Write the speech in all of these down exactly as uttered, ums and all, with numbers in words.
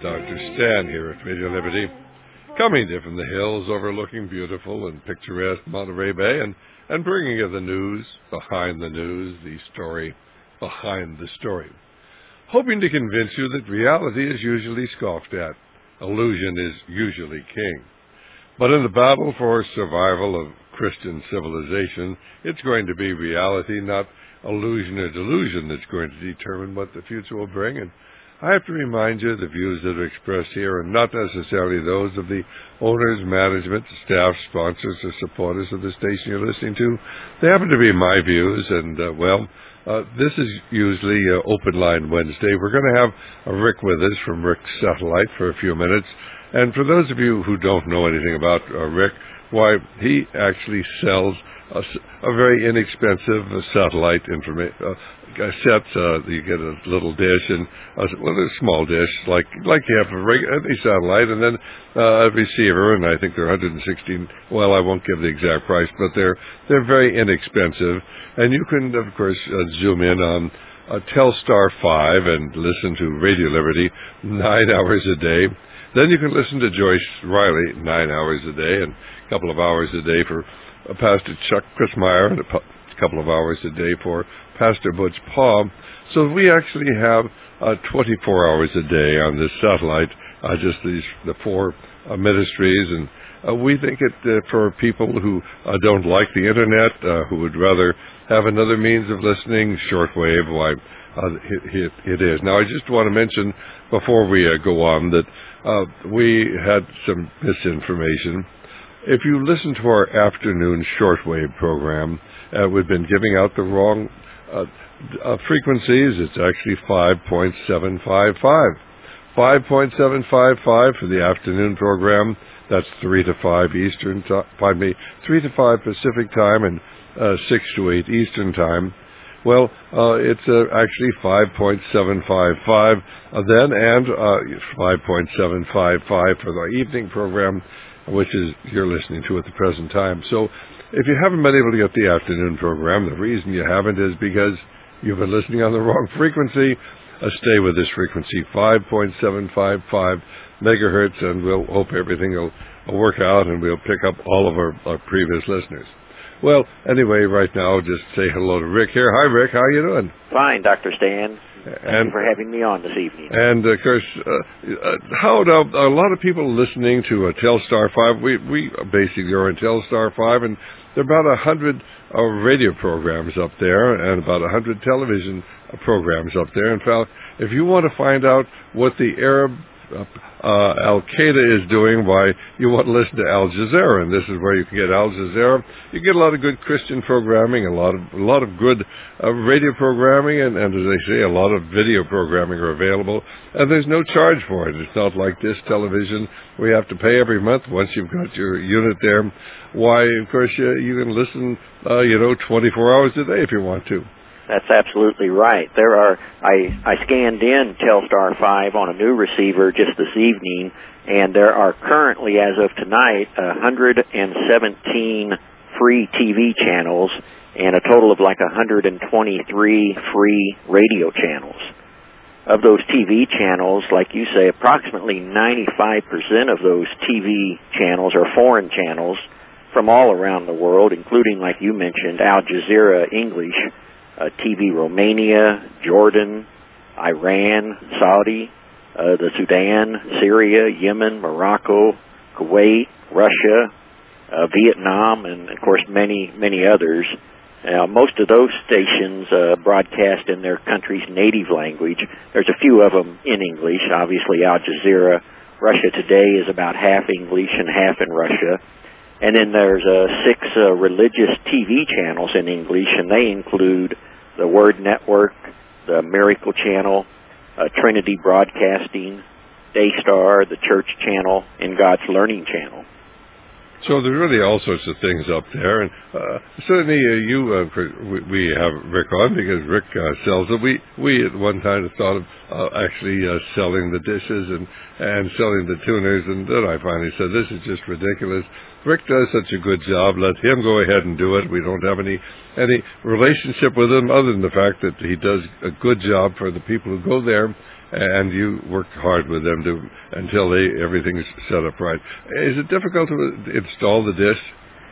Doctor Stan here at Radio Liberty, coming to you from the hills overlooking beautiful and picturesque Monterey Bay and, and bringing you the news behind the news, the story behind the story. Hoping to convince you that reality is usually scoffed at, illusion is usually king. But in the battle for survival of Christian civilization, it's going to be reality, not illusion or delusion, that's going to determine what the future will bring. And I have to remind you, the views that are expressed here are not necessarily those of the owners, management, staff, sponsors, or supporters of the station you're listening to. They happen to be my views, and, uh, well, uh, this is usually uh, Open Line Wednesday. We're going to have uh, Rick with us from Rick's Satellite for a few minutes. And for those of you who don't know anything about uh, Rick, why, he actually sells a, a very inexpensive uh, satellite information uh, set. Uh, you get a little dish and a, well, a small dish, like like you have a regular any satellite, and then uh, a receiver. And I think they're one hundred sixteen. Well, I won't give the exact price, but they're they're very inexpensive, and you can of course uh, zoom in on uh, Telstar five and listen to Radio Liberty nine hours a day. Then you can listen to Joyce Riley nine hours a day and a couple of hours a day for uh, Pastor Chuck Christmeyer and a pu- couple of hours a day for Pastor Butch Paul. So we actually have uh, twenty-four hours a day on this satellite, uh, just these the four uh, ministries. And uh, we think it uh, for people who uh, don't like the Internet, uh, who would rather have another means of listening, shortwave, why, uh, it, it, it is. Now, I just want to mention before we uh, go on that uh, we had some misinformation. If you listen to our afternoon shortwave program, uh, we've been giving out the wrong uh, uh, frequencies. It's actually five point seven five five. five point seven five five for the afternoon program. That's three to five Eastern time, pardon me, three to five Pacific time and uh, six to eight Eastern time. Well, uh, it's uh, actually five point seven five five uh, then and uh, five point seven five five for the evening program, which is you're listening to at the present time. So if you haven't been able to get the afternoon program, the reason you haven't is because you've been listening on the wrong frequency. Uh, stay with this frequency, five point seven five five megahertz, and we'll hope everything will, will work out and we'll pick up all of our, our previous listeners. Well, anyway, right now, just say hello to Rick here. Hi, Rick. How you doing? Fine, Doctor Stan. Thank and, you for having me on this evening. And, of course, uh, uh, how now, a lot of people listening to uh, Telstar five, we, we basically are in Telstar five, and there are about one hundred uh, radio programs up there and about one hundred television uh, programs up there. In fact, if you want to find out what the Arab uh, uh, Al-Qaeda is doing, why you want to listen to Al Jazeera, and this is where you can get Al Jazeera. You get a lot of good Christian programming, a lot of a lot of good uh, radio programming, and, and as they say, a lot of video programming are available, and there's no charge for it. It's not like this television where you have to pay every month once you've got your unit there. Why, of course, you, you can listen, uh, you know, twenty-four hours a day if you want to. That's absolutely right. There are. I, I scanned in Telstar five on a new receiver just this evening, and there are currently, as of tonight, one hundred seventeen free T V channels and a total of like one hundred twenty-three free radio channels. Of those T V channels, like you say, approximately ninety-five percent of those T V channels are foreign channels from all around the world, including, like you mentioned, Al Jazeera English, Uh, T V Romania, Jordan, Iran, Saudi, uh, the Sudan, Syria, Yemen, Morocco, Kuwait, Russia, uh, Vietnam, and, of course, many, many others. Now, most of those stations uh, broadcast in their country's native language. There's a few of them in English. Obviously, Al Jazeera, Russia Today is about half English and half in Russia. And then there's uh, six uh, religious T V channels in English, and they include the Word Network, the Miracle Channel, uh, Trinity Broadcasting, Daystar, the Church Channel, and God's Learning Channel. So there's really all sorts of things up there, and uh, certainly uh, you, uh, we, we have Rick on because Rick uh, sells it. We we at one time thought of uh, actually uh, selling the dishes and, and selling the tuners, and then I finally said, this is just ridiculous. Rick does such a good job. Let him go ahead and do it. We don't have any any relationship with him other than the fact that he does a good job for the people who go there. and you worked hard with them to until they everything's set up right. Is it difficult to install the dish?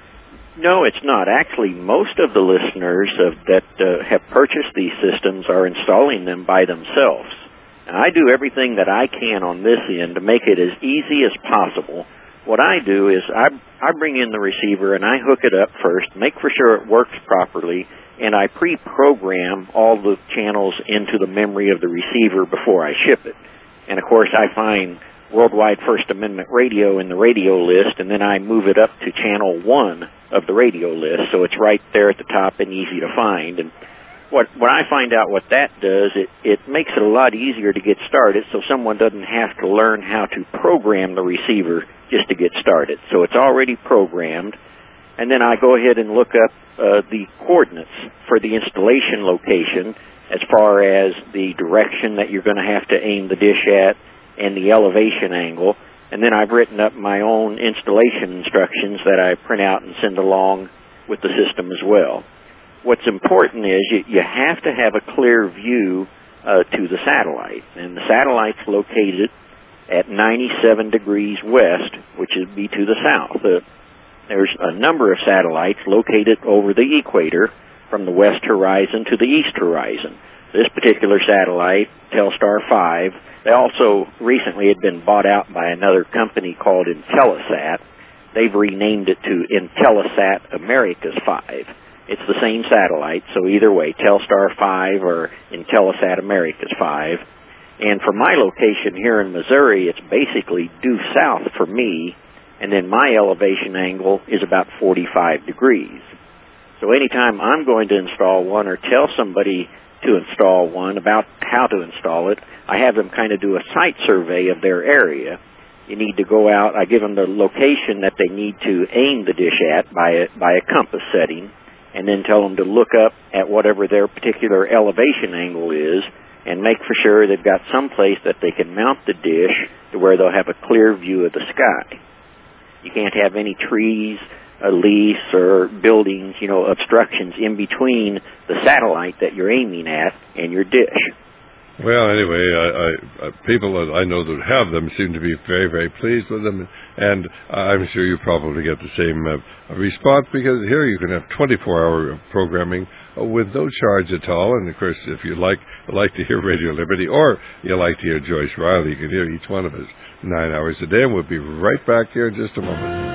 No, it's not. Actually, most of the listeners of, that uh, have purchased these systems are installing them by themselves. Now, I do everything that I can on this end to make it as easy as possible. What I do is I, I bring in the receiver and I hook it up first, make for sure it works properly, and I pre-program all the channels into the memory of the receiver before I ship it. And, of course, I find Worldwide First Amendment Radio in the radio list, and then I move it up to channel one of the radio list, so it's right there at the top and easy to find. And what when I find out what that does, it, it makes it a lot easier to get started, so someone doesn't have to learn how to program the receiver just to get started. So it's already programmed, and then I go ahead and look up uh, the coordinates for the installation location as far as the direction that you're going to have to aim the dish at and the elevation angle. And then I've written up my own installation instructions that I print out and send along with the system as well. What's important is you, you have to have a clear view uh, to the satellite. And the satellite's located at ninety-seven degrees west, which would be to the south. Uh, there's a number of satellites located over the equator from the west horizon to the east horizon. This particular satellite, Telstar five, they also recently had been bought out by another company called Intellisat. They've renamed it to Intellisat Americas five. It's the same satellite, so either way, Telstar five or Intellisat Americas five. And for my location here in Missouri, it's basically due south for me, and then my elevation angle is about forty-five degrees. So anytime I'm going to install one or tell somebody to install one about how to install it, I have them kind of do a site survey of their area. You need to go out, I give them the location that they need to aim the dish at by a, by a compass setting, and then tell them to look up at whatever their particular elevation angle is and make for sure they've got some place that they can mount the dish to where they'll have a clear view of the sky. You can't have any trees, a lease, or buildings, you know, obstructions in between the satellite that you're aiming at and your dish. Well, anyway, I, I, I, people that I know that have them seem to be very, very pleased with them, and I'm sure you probably get the same uh, response, because here you can have twenty-four hour programming uh, with no charge at all. And of course, if you like like to hear Radio Liberty, or you like to hear Joyce Riley, you can hear each one of us nine hours a day, and we'll be right back here in just a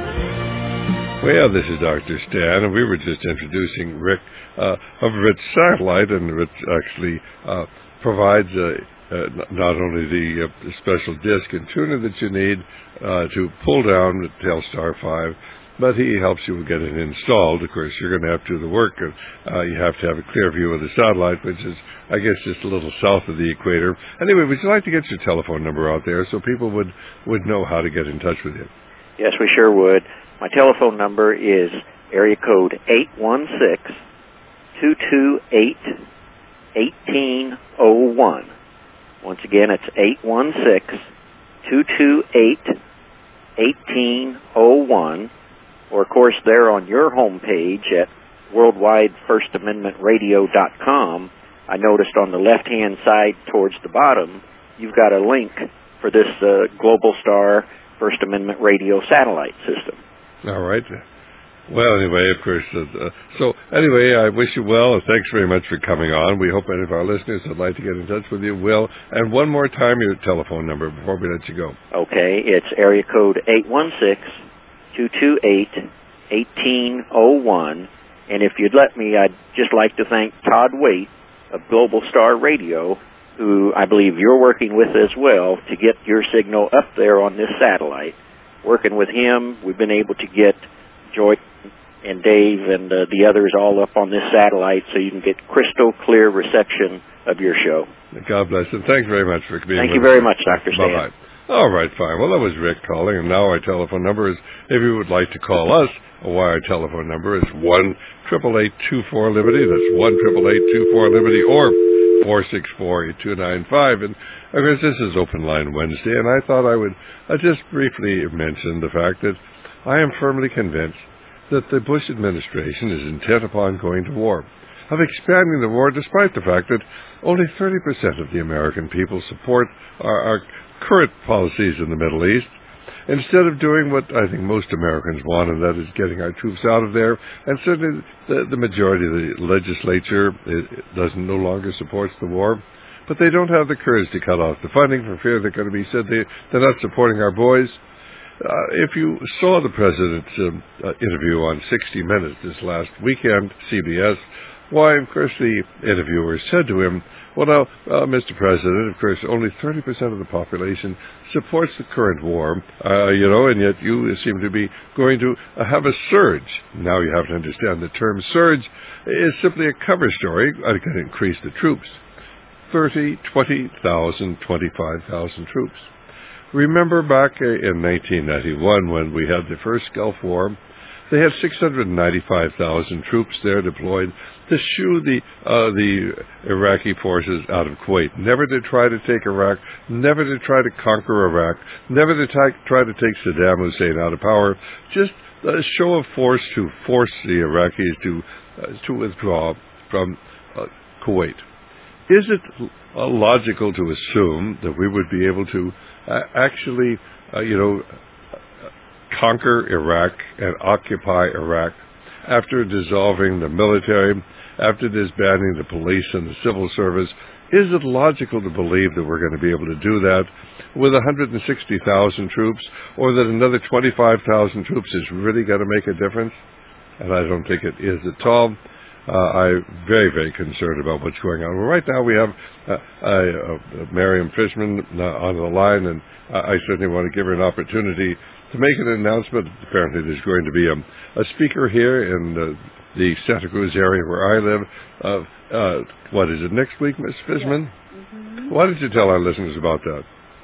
moment. Well, this is Doctor Stan, and we were just introducing Rick uh, of Rich Satellite, and Rich actually uh, provides uh, uh, not only the uh, special disc and tuner that you need uh, to pull down the Telstar five, but he helps you get it installed. Of course, you're going to have to do the work, and uh, you have to have a clear view of the satellite, which is, I guess, just a little south of the equator. Anyway, would you like to get your telephone number out there so people would, would know how to get in touch with you? Yes, we sure would. My telephone number is area code eight one six, two two eight, one eight zero one. Once again, it's eight one six, two two eight, one eight zero one. Or, of course, there on your homepage at worldwide first amendment radio dot com, I noticed on the left-hand side towards the bottom, you've got a link for this uh, Global Star First Amendment Radio satellite system. All right. Well, anyway, of course. Uh, so, anyway, I wish you well, and thanks very much for coming on. We hope any of our listeners would like to get in touch with you will. And one more time, your telephone number before we let you go. Okay, it's area code eight one six, two two eight, one eight zero one. And if you'd let me, I'd just like to thank Todd Waite of Global Star Radio, who I believe you're working with as well, to get your signal up there on this satellite. Working with him, we've been able to get Joy and Dave and uh, the others all up on this satellite so you can get crystal clear reception of your show. God bless you. Thanks very much for being Thank with us. you very much, Doctor Stan. Bye-bye. All right, fine. Well, that was Rick calling, and now our telephone number is, if you would like to call us, a wire telephone number is one eight eight eight two four Liberty. That's one eight eight eight two four Liberty, or four six four, eight two nine five. And, of course, this is Open Line Wednesday, and I thought I would uh, just briefly mention the fact that I am firmly convinced that the Bush administration is intent upon going to war. of expanding the war, despite the fact that only thirty percent of the American people support our, our current policies in the Middle East. Instead of doing what I think most Americans want, and that is getting our troops out of there, and certainly the, the majority of the legislature it, it doesn't no longer supports the war, but they don't have the courage to cut off the funding for fear they're going to be said they, they're not supporting our boys. Uh, if you saw the president's um, uh, interview on sixty minutes this last weekend, C B S, why, of course, the interviewer said to him, well, now, uh, Mister President, of course, only thirty percent of the population supports the current war, uh, you know, and yet you seem to be going to uh, have a surge. Now you have to understand the term surge is simply a cover story. I can increase the troops. thirty, twenty thousand, twenty-five thousand troops. Remember back in nineteen ninety-one when we had the first Gulf War, they had six hundred ninety-five thousand troops there deployed to shoo the uh, the Iraqi forces out of Kuwait. Never to try to take Iraq, never to try to conquer Iraq, never to t- try to take Saddam Hussein out of power. Just a show of force to force the Iraqis to uh, to withdraw from uh, Kuwait. Is it uh, logical to assume that we would be able to uh, actually, uh, you know, conquer Iraq and occupy Iraq after dissolving the military, after disbanding the police and the civil service? Is it logical to believe that we're going to be able to do that with one hundred sixty thousand troops, or that another twenty-five thousand troops is really going to make a difference? And I don't think it is at all. Uh, I'm very, very concerned about what's going on. Well, right now we have uh, uh, uh, Miriam Fishman uh, on the line, and I certainly want to give her an opportunity to make an announcement. Apparently there's going to be a, a speaker here in uh, the Santa Cruz area where I live. Uh, uh, what is it, next week, Miz Fishman? Yes. Mm-hmm. Why don't you tell our listeners about that?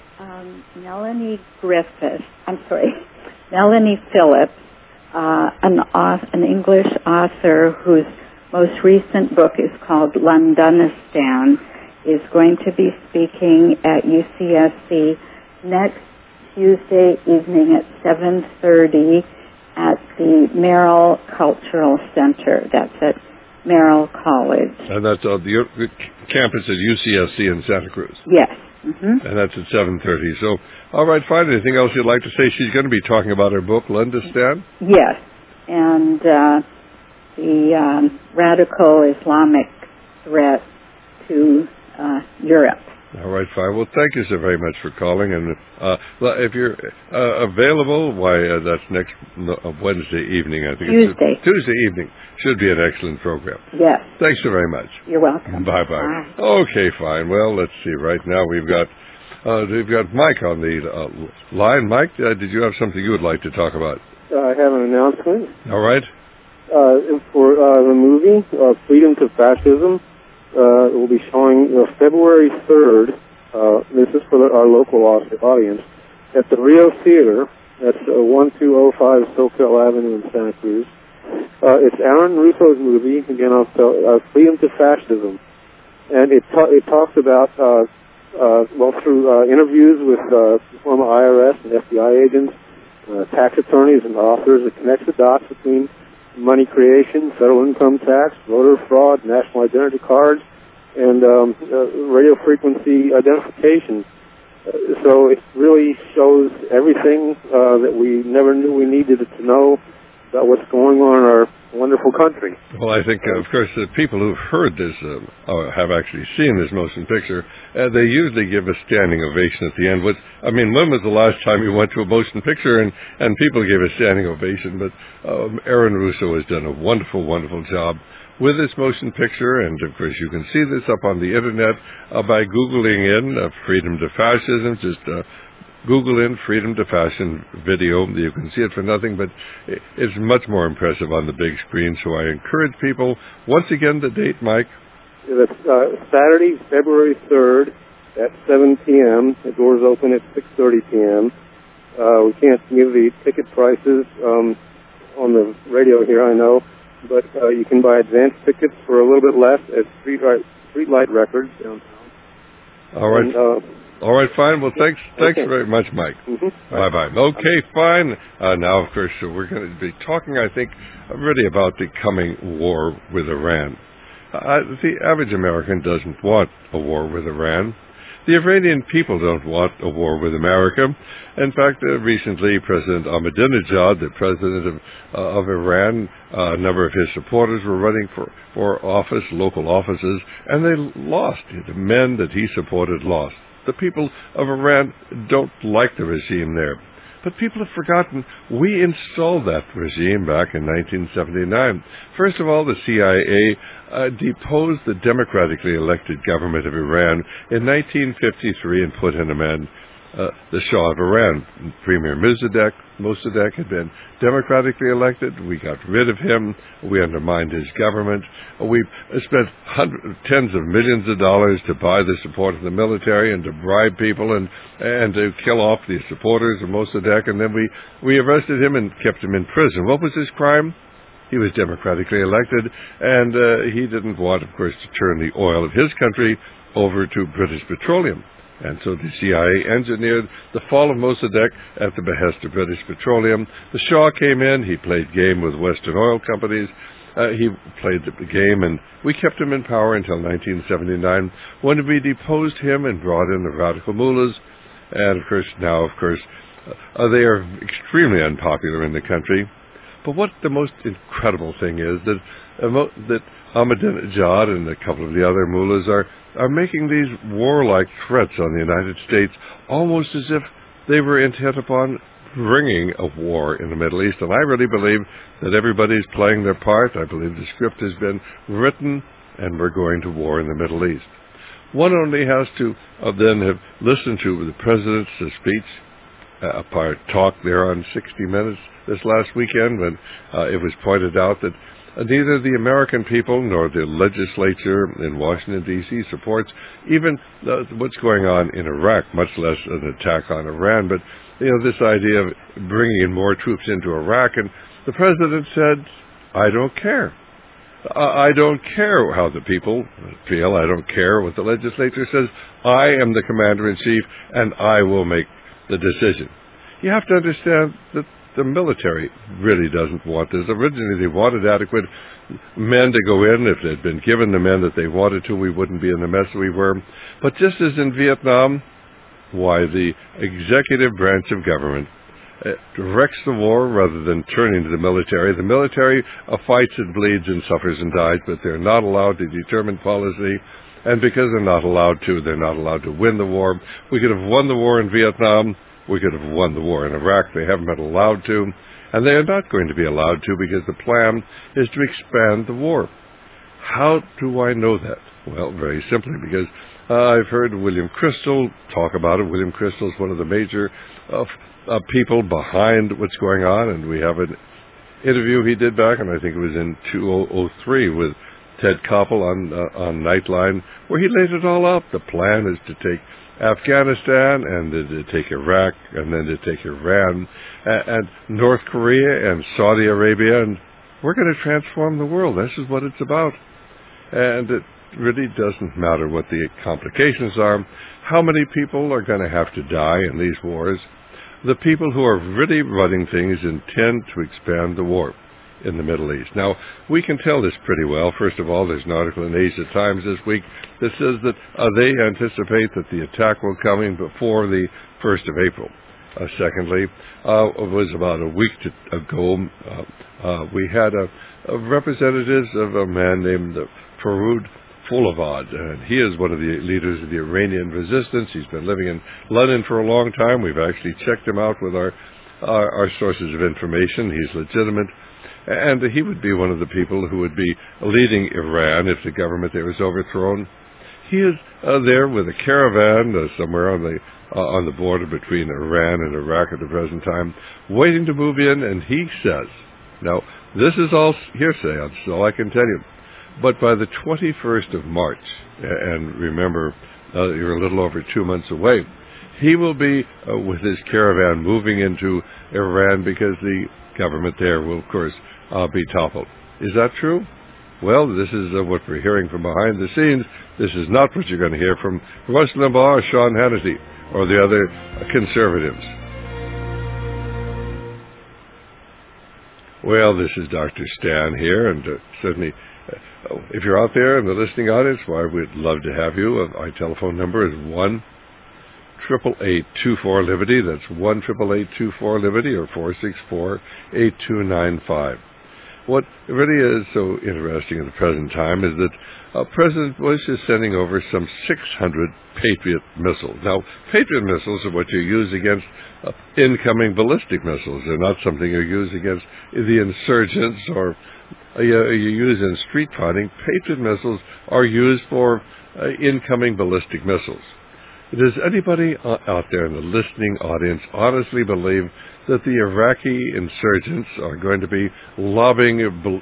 Um, Melanie Griffith, I'm sorry, Melanie Phillips, uh, an, author, an English author whose most recent book is called Londonistan, is going to be speaking at U C S C next Tuesday evening at seven thirty at the Merrill Cultural Center. That's at Merrill College. And that's uh, the, the campus at U C S C in Santa Cruz. Yes. Mm-hmm. And that's at seven thirty. So, all right, fine. Anything else you'd like to say? She's going to be talking about her book, Londonistan? Yes. And uh, the um, radical Islamic threat to uh, Europe. All right, fine. Well, thank you so very much for calling. And uh, if you're uh, available, why, uh, that's next uh, Wednesday evening, I think. Tuesday. It's a, Tuesday evening. Should be an excellent program. Yes. Thanks so very much. You're welcome. Bye-bye. Bye. Okay, fine. Well, let's see. Right now we've got uh, we've got Mike on the uh, line. Mike, uh, did you have something you would like to talk about? Uh, I have an announcement. All right. Uh, for uh, the movie, uh, Freedom to Fascism, uh, it will be showing uh, February third, uh, this is for the, our local audience, at the Rio Theater. That's uh, one two oh five Soquel Avenue in Santa Cruz. Uh, it's Aaron Russo's movie, again, I'll tell, uh, Freedom to Fascism. And it, ta- it talks about, uh, uh, well, through uh, interviews with uh, former I R S and F B I agents, uh, tax attorneys and authors, it connects the dots between money creation, federal income tax, voter fraud, national identity cards, and um, uh, radio frequency identification. Uh, so it really shows everything uh, that we never knew we needed to know about what's going on in our wonderful country. Well, I think, uh, of course, the people who've heard this uh, or have actually seen this motion picture, uh, they usually give a standing ovation at the end. What, I mean, when was the last time you went to a motion picture and, and people gave a standing ovation? But um, Aaron Russo has done a wonderful, wonderful job with this motion picture, and of course you can see this up on the internet uh, by Googling in uh, Freedom to Fascism. Just uh, Google in Freedom to Fashion video. You can see it for nothing, but it's much more impressive on the big screen. So I encourage people, once again, the date, Mike? That's uh, Saturday, February third at seven p.m. The doors open at six thirty p.m. Uh, we can't give the ticket prices um, on the radio here, I know, but uh, you can buy advance tickets for a little bit less at Streetlight, Streetlight Records downtown. All right. And, uh, All right, fine. Well, thanks thanks okay. very much, Mike. Mm-hmm. Bye-bye. Okay, fine. Uh, now, of course, uh, we're going to be talking, I think, really about the coming war with Iran. Uh, the average American doesn't want a war with Iran. The Iranian people don't want a war with America. In fact, uh, recently, President Ahmadinejad, the president of, uh, of Iran, uh, a number of his supporters were running for, for office, local offices, and they lost. The men that he supported lost. The people of Iran don't like the regime there. But people have forgotten we installed that regime back in nineteen seventy-nine. First of all, the C I A uh, deposed the democratically elected government of Iran in nineteen fifty-three and put in a man, uh, the Shah of Iran. Premier Mossadegh, Mossadegh had been democratically elected. We got rid of him. We undermined his government. We've spent hundreds, tens of millions of dollars to buy the support of the military and to bribe people and and to kill off the supporters of Mossadegh. And then we, we arrested him and kept him in prison. What was his crime? He was democratically elected, and uh, he didn't want, of course, to turn the oil of his country over to British Petroleum. And so the C I A engineered the fall of Mossadegh at the behest of British Petroleum. The Shah came in. He played game with Western oil companies. Uh, he played the game, and we kept him in power until nineteen seventy-nine, when we deposed him and brought in the radical mullahs. And, of course, now, of course, uh, they are extremely unpopular in the country. But what the most incredible thing is that uh, that Ahmadinejad and a couple of the other mullahs are, are making these warlike threats on the United States almost as if they were intent upon bringing a war in the Middle East. And I really believe that everybody's playing their part. I believe the script has been written and we're going to war in the Middle East. One only has to uh, then have listened to the president's uh, speech, uh, part talk there on sixty minutes this last weekend, when uh, it was pointed out that uh, neither the American people nor the legislature in Washington, D C supports even uh, what's going on in Iraq, much less an attack on Iran. But, you know, this idea of bringing in more troops into Iraq, and the president said, I don't care. I don't care how the people feel. I don't care what the legislature says. I am the commander-in-chief, and I will make the decision. You have to understand that the military really doesn't want this. Originally, they wanted adequate men to go in. If they'd been given the men that they wanted to, we wouldn't be in the mess we were. But just as in Vietnam, why the executive branch of government uh, directs the war rather than turning to the military. The military uh, fights and bleeds and suffers and dies, but they're not allowed to determine policy. And because they're not allowed to, they're not allowed to win the war. We could have won the war in Vietnam. We could have won the war in Iraq. They haven't been allowed to. And they are not going to be allowed to because the plan is to expand the war. How do I know that? Well, very simply, because uh, I've heard William Crystal talk about it. William Crystal is one of the major uh, uh, people behind what's going on, and we have an interview he did back, and I think it was in two thousand three with Ted Koppel on uh, on Nightline, where he laid it all out. The plan is to take Afghanistan, and then to take Iraq, and then to take Iran, and, and North Korea, and Saudi Arabia, and we're going to transform the world. This is what it's about. And it really doesn't matter what the complications are, how many people are going to have to die in these wars. The people who are really running things intend to expand the war in the Middle East. Now, we can tell this pretty well. First of all, there's an article in Asia Times this week that says that uh, they anticipate that the attack will come in before the first of April. Uh, secondly, uh, it was about a week to, ago, uh, uh, we had a, a representatives of a man named uh, Faroud Folavad, and he is one of the leaders of the Iranian resistance. He's been living in London for a long time. We've actually checked him out with our, our, our sources of information. He's legitimate. And he would be one of the people who would be leading Iran if the government there was overthrown. He is uh, there with a caravan uh, somewhere on the uh, on the border between Iran and Iraq at the present time, waiting to move in. And he says, now this is all hearsay, that's all I can tell you, but by the twenty-first of March, and remember, uh, you're a little over two months away, he will be uh, with his caravan moving into Iran because the government there will, of course, uh, be toppled. Is that true? Well, this is uh, what we're hearing from behind the scenes. This is not what you're going to hear from Rush Limbaugh or Sean Hannity or the other uh, conservatives. Well, this is Doctor Stan here, and uh, certainly Uh, if you're out there in the listening audience, why, well, we'd love to have you. Uh, my telephone number is one triple eight two four Liberty. That's one triple eight two four Liberty, or four six four eight two nine five. What really is so interesting at the present time is that uh, President Bush is sending over some six hundred Patriot missiles. Now, Patriot missiles are what you use against uh, incoming ballistic missiles. They're not something you use against the insurgents or uh, you, you use in street fighting. Patriot missiles are used for uh, incoming ballistic missiles. Does anybody out there in the listening audience honestly believe that the Iraqi insurgents are going to be lobbing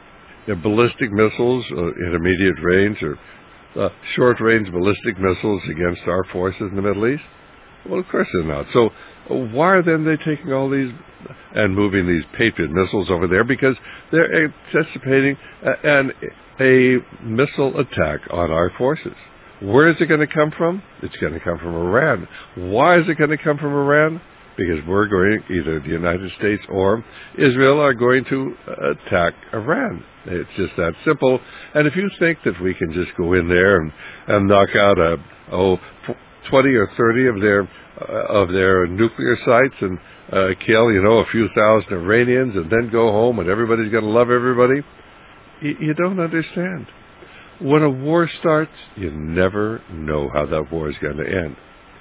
ballistic missiles, uh, intermediate range or uh, short-range ballistic missiles against our forces in the Middle East? Well, of course they're not. So why are then they taking all these and moving these Patriot missiles over there? Because they're anticipating a, an, a missile attack on our forces. Where is it going to come from? It's going to come from Iran. Why is it going to come from Iran? Because we're going, either the United States or Israel are going to attack Iran. It's just that simple. And if you think that we can just go in there and, and knock out a, oh, twenty or thirty of their uh, of their nuclear sites and uh, kill, you know, a few thousand Iranians and then go home and everybody's going to love everybody, you, you don't understand. When a war starts, you never know how that war is going to end.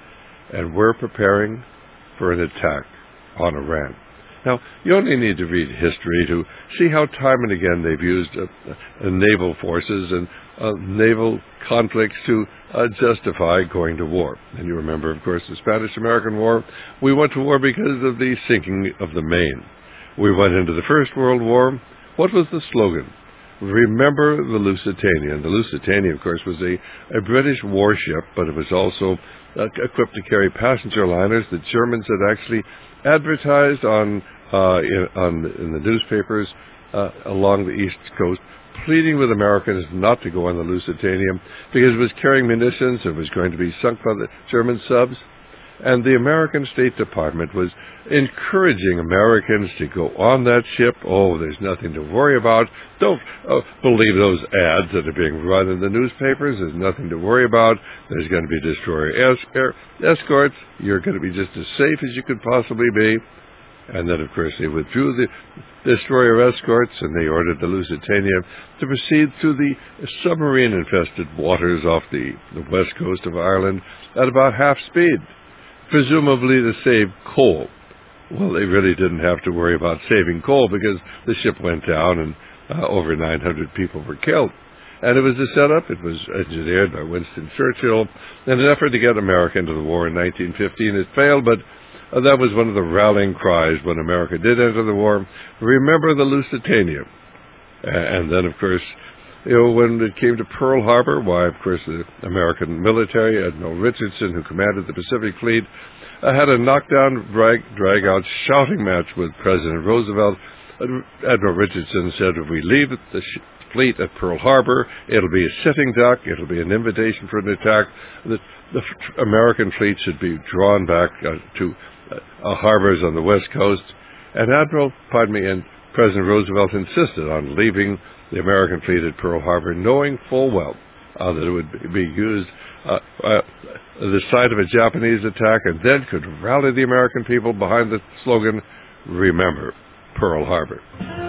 And we're preparing for an attack on Iran. Now, you only need to read history to see how time and again they've used uh, uh, naval forces and uh, naval conflicts to uh, justify going to war. And you remember, of course, the Spanish-American War. We went to war because of the sinking of the Maine. We went into the First World War. What was the slogan? Remember the Lusitania. And the Lusitania, of course, was a, a British warship, but it was also uh, equipped to carry passenger liners. The Germans had actually advertised on uh, in, on in the newspapers uh, along the East Coast, pleading with Americans not to go on the Lusitania because it was carrying munitions. It was going to be sunk by the German subs. And the American State Department was encouraging Americans to go on that ship. Oh, there's nothing to worry about. Don't uh, believe those ads that are being run in the newspapers. There's nothing to worry about. There's going to be destroyer es- escorts. You're going to be just as safe as you could possibly be. And then, of course, they withdrew the destroyer escorts and they ordered the Lusitania to proceed through the submarine-infested waters off the, the west coast of Ireland at about half speed, presumably to save coal. Well, they really didn't have to worry about saving coal because the ship went down and uh, over nine hundred people were killed. And it was a setup. It was engineered by Winston Churchill in an effort to get America into the war in nineteen fifteen. It failed, but uh, that was one of the rallying cries when America did enter the war. Remember the Lusitania. Uh, and then, of course, you know, when it came to Pearl Harbor, why, of course, the American military, Admiral Richardson, who commanded the Pacific Fleet, uh, had a knockdown, drag, drag-out shouting match with President Roosevelt. Admiral Richardson said, if we leave the sh- fleet at Pearl Harbor, it'll be a sitting duck, it'll be an invitation for an attack. The, the f- American fleet should be drawn back uh, to uh, harbors on the West Coast. And Admiral, pardon me, and President Roosevelt insisted on leaving the American fleet at Pearl Harbor, knowing full well uh, that it would be used uh, uh, the site of a Japanese attack, and then could rally the American people behind the slogan, remember Pearl Harbor.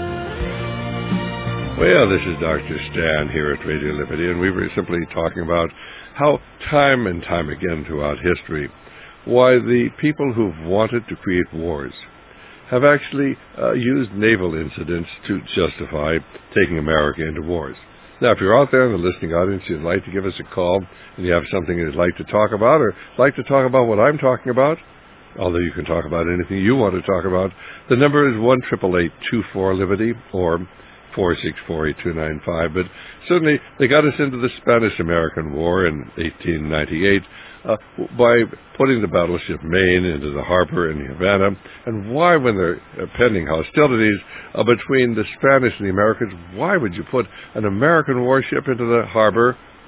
Well, this is Doctor Stan here at Radio Liberty, and we were simply talking about how time and time again throughout history, why the people who've wanted to create wars have actually uh, used naval incidents to justify taking America into wars. Now, if you're out there in the listening audience, you'd like to give us a call, and you have something you'd like to talk about, or like to talk about what I'm talking about, although you can talk about anything you want to talk about, the number is one eight eight eight, two four, Liberty, or four six four, eight two nine five. But certainly, they got us into the Spanish-American War in eighteen ninety-eight, Uh, by putting the battleship Maine into the harbor in Havana. And why, when there are pending hostilities uh, between the Spanish and the Americans, why would you put an American warship into the harbor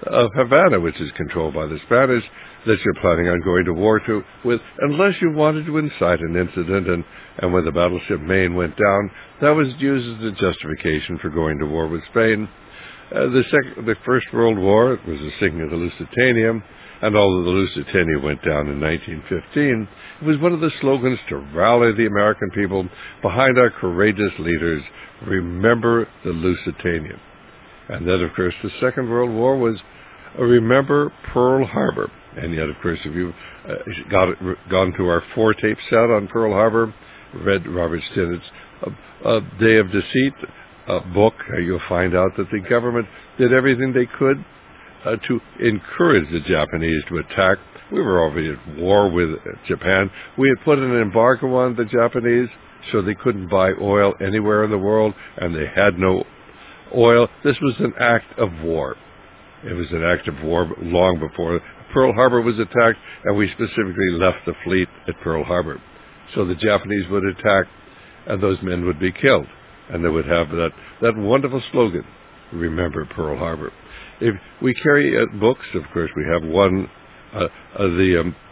of Havana, which is controlled by the Spanish, that you're planning on going to war to with, unless you wanted to incite an incident. And, and when the battleship Maine went down, that was used as a justification for going to war with Spain. Uh, the, sec- the First World War, it was the sinking of the Lusitania, and although the Lusitania went down in nineteen fifteen, it was one of the slogans to rally the American people behind our courageous leaders. Remember the Lusitania. And then, of course, the Second World War was uh, remember Pearl Harbor. And yet, of course, if you've uh, got it, gone through our four-tape set on Pearl Harbor, read Robert Stinnett's uh, uh, Day of Deceit uh, book, uh, you'll find out that the government did everything they could uh, to encourage the Japanese to attack. We were already at war with Japan. We had put an embargo on the Japanese so they couldn't buy oil anywhere in the world, and they had no oil. This was an act of war. It was an act of war long before Pearl Harbor was attacked, and we specifically left the fleet at Pearl Harbor. So the Japanese would attack, and those men would be killed. And they would have that, that wonderful slogan, remember Pearl Harbor. If we carry uh, books, of course, we have one, uh, uh, the um,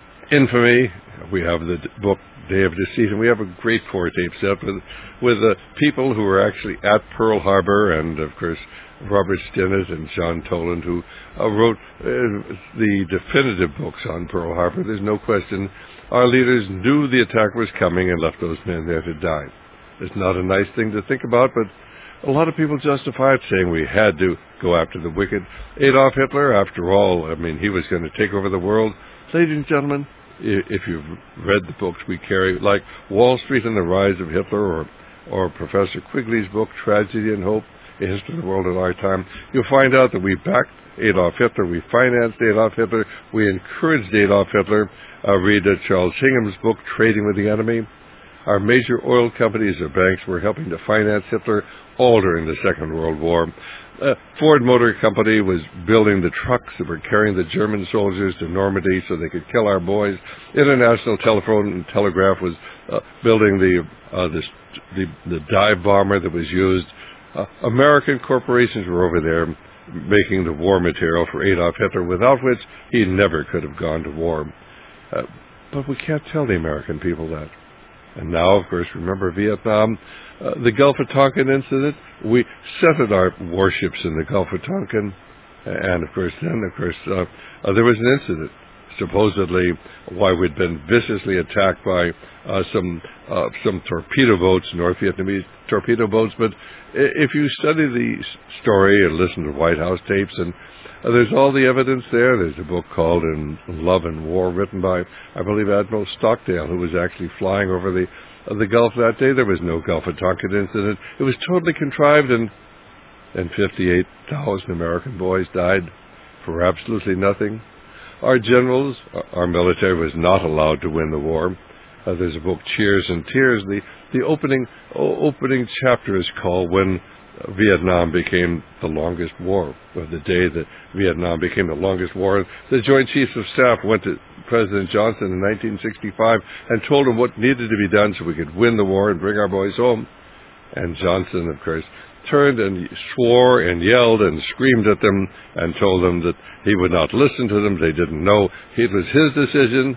Infamy, we have the d- book Day of Deceit, and we have a great four-tape set with, with uh, people who were actually at Pearl Harbor, and, of course, Robert Stinnett and John Toland, who uh, wrote uh, the definitive books on Pearl Harbor. There's no question our leaders knew the attack was coming and left those men there to die. It's not a nice thing to think about, but a lot of people justify it, saying we had to go after the wicked Adolf Hitler. After all, I mean, he was going to take over the world. Ladies and gentlemen, if you've read the books we carry, like Wall Street and the Rise of Hitler, or, or Professor Quigley's book, Tragedy and Hope, A History of the World in Our Time, you'll find out that we backed Adolf Hitler, we financed Adolf Hitler, we encouraged Adolf Hitler. Uh, read uh, Charles Hingham's book, Trading with the Enemy. Our major oil companies or banks were helping to finance Hitler all during the Second World War. Uh, Ford Motor Company was building the trucks that were carrying the German soldiers to Normandy so they could kill our boys. International Telephone and Telegraph was uh, building the, uh, the, the the dive bomber that was used. Uh, American corporations were over there making the war material for Adolf Hitler, without which he never could have gone to war. Uh, but we can't tell the American people that. And now, of course, remember Vietnam, uh, the Gulf of Tonkin incident. We centered our warships in the Gulf of Tonkin, and of course, then, of course, uh, uh, there was an incident. Supposedly, why we'd been viciously attacked by uh, some uh, some torpedo boats, North Vietnamese torpedo boats. But if you study the story and listen to White House tapes, and uh, there's all the evidence there. There's a book called In Love and War, written by, I believe, Admiral Stockdale, who was actually flying over the uh, the Gulf that day. There was no Gulf of Tonkin incident. It was totally contrived, and and fifty-eight thousand American boys died for absolutely nothing. Our generals, our military was not allowed to win the war. Uh, there's a book, Cheers and Tears. The the opening o- opening chapter is called When Vietnam Became the Longest War, or the day that Vietnam became the longest war. The Joint Chiefs of Staff went to President Johnson in nineteen sixty-five and told him what needed to be done so we could win the war and bring our boys home. And Johnson, of course, turned and swore and yelled and screamed at them and told them that he would not listen to them. They didn't know it was his decision.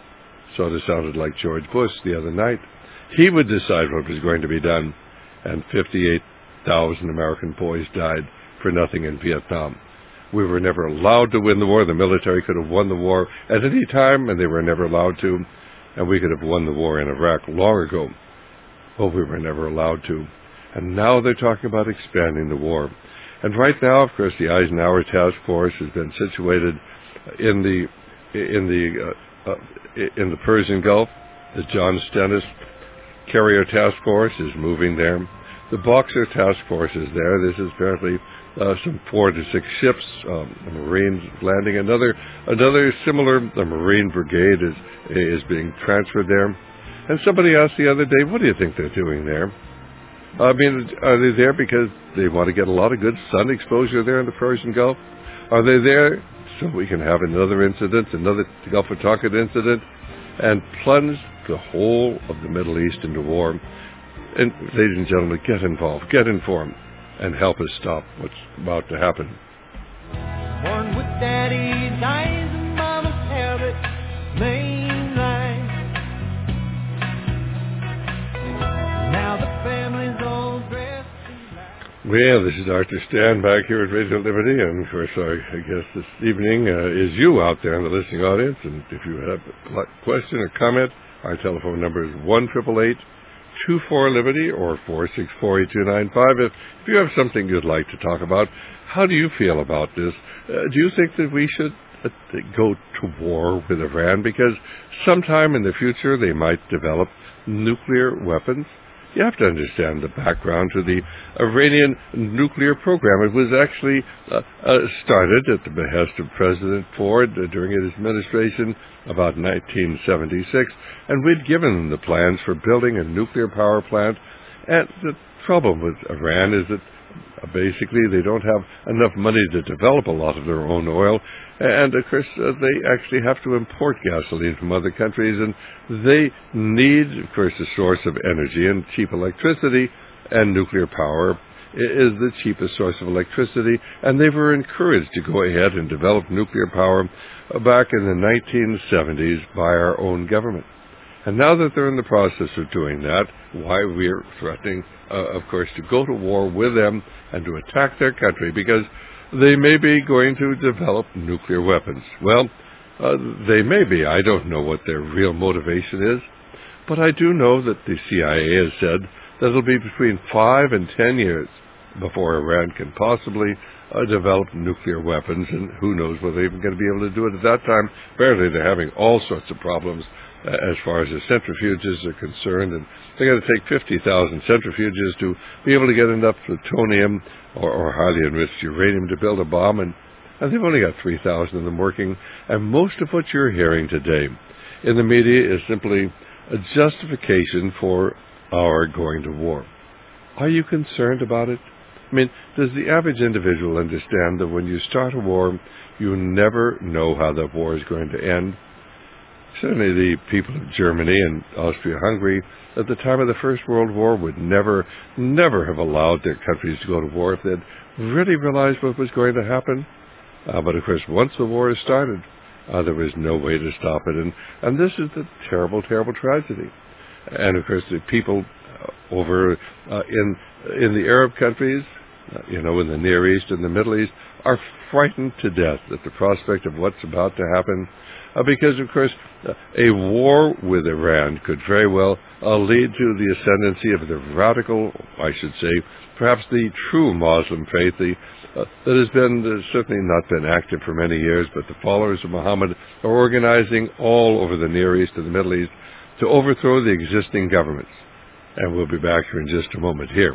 Sort of sounded like George Bush the other night. He would decide what was going to be done. And fifty-eight thousand American boys died for nothing in Vietnam. We were never allowed to win the war. The military could have won the war at any time, and they were never allowed to. And we could have won the war in Iraq long ago, but we were never allowed to. And now they're talking about expanding the war. And right now, of course, the Eisenhower Task Force has been situated in the in the uh, uh, in the Persian Gulf. The John Stennis Carrier Task Force is moving there. The Boxer Task Force is there. This is apparently uh, some four to six ships, um, the Marines landing. Another another similar the Marine Brigade is is being transferred there. And somebody asked the other day, what do you think they're doing there? I mean, are they there because they want to get a lot of good sun exposure there in the Persian Gulf? Are they there so we can have another incident, another Gulf of Tonkin incident, and plunge the whole of the Middle East into war? And ladies and gentlemen, get involved, get informed, and help us stop what's about to happen. daddy dies and mama's habit main line. Now the family's all dressed in black. Well, this is Doctor Stan back here at Radio Liberty, and of course our guest this evening uh, is you out there in the listening audience, and if you have a question or comment, our telephone number is one eight eight eight, two four, Liberty or four six four, eight two nine five. If, if you have something you'd like to talk about, how do you feel about this? Uh, do you think that we should uh, go to war with Iran because sometime in the future they might develop nuclear weapons? You have to understand the background to the Iranian nuclear program. It was actually uh, uh, started at the behest of President Ford uh, during his administration about nineteen seventy-six, and we'd given them the plans for building a nuclear power plant. And the problem with Iran is that uh, basically they don't have enough money to develop a lot of their own oil, and of course uh, they actually have to import gasoline from other countries, and they need, of course, a source of energy, and cheap electricity and nuclear power is the cheapest source of electricity, and they were encouraged to go ahead and develop nuclear power back in the nineteen seventies by our own government. And now that they're in the process of doing that, why we're threatening, uh, of course, to go to war with them and to attack their country because they may be going to develop nuclear weapons. Well, uh, they may be. I don't know what their real motivation is, but I do know that the C I A has said that it'll be between five and ten years before Iran can possibly uh, develop nuclear weapons, and who knows whether they're even going to be able to do it at that time. Apparently they're having all sorts of problems uh, as far as the centrifuges are concerned, and they're going to take fifty thousand centrifuges to be able to get enough plutonium or, or highly enriched uranium to build a bomb, and, and they've only got three thousand of them working. And most of what you're hearing today in the media is simply a justification for our going to war. Are you concerned about it? I mean, does the average individual understand that when you start a war, you never know how that war is going to end? Certainly the people of Germany and Austria-Hungary at the time of the First World War would never, never have allowed their countries to go to war if they'd really realized what was going to happen. Uh, but of course, once the war is started, uh, there was no way to stop it. And, and this is the terrible, terrible tragedy. And of course, the people uh, over uh, in in the Arab countries, uh, you know, in the Near East and the Middle East, are frightened to death at the prospect of what's about to happen, uh, because of course, uh, a war with Iran could very well uh, lead to the ascendancy of the radical, I should say, perhaps the true Muslim faith, the uh, that has been uh, certainly not been active for many years, but the followers of Muhammad are organizing all over the Near East and the Middle East to overthrow the existing governments. And we'll be back here in just a moment here.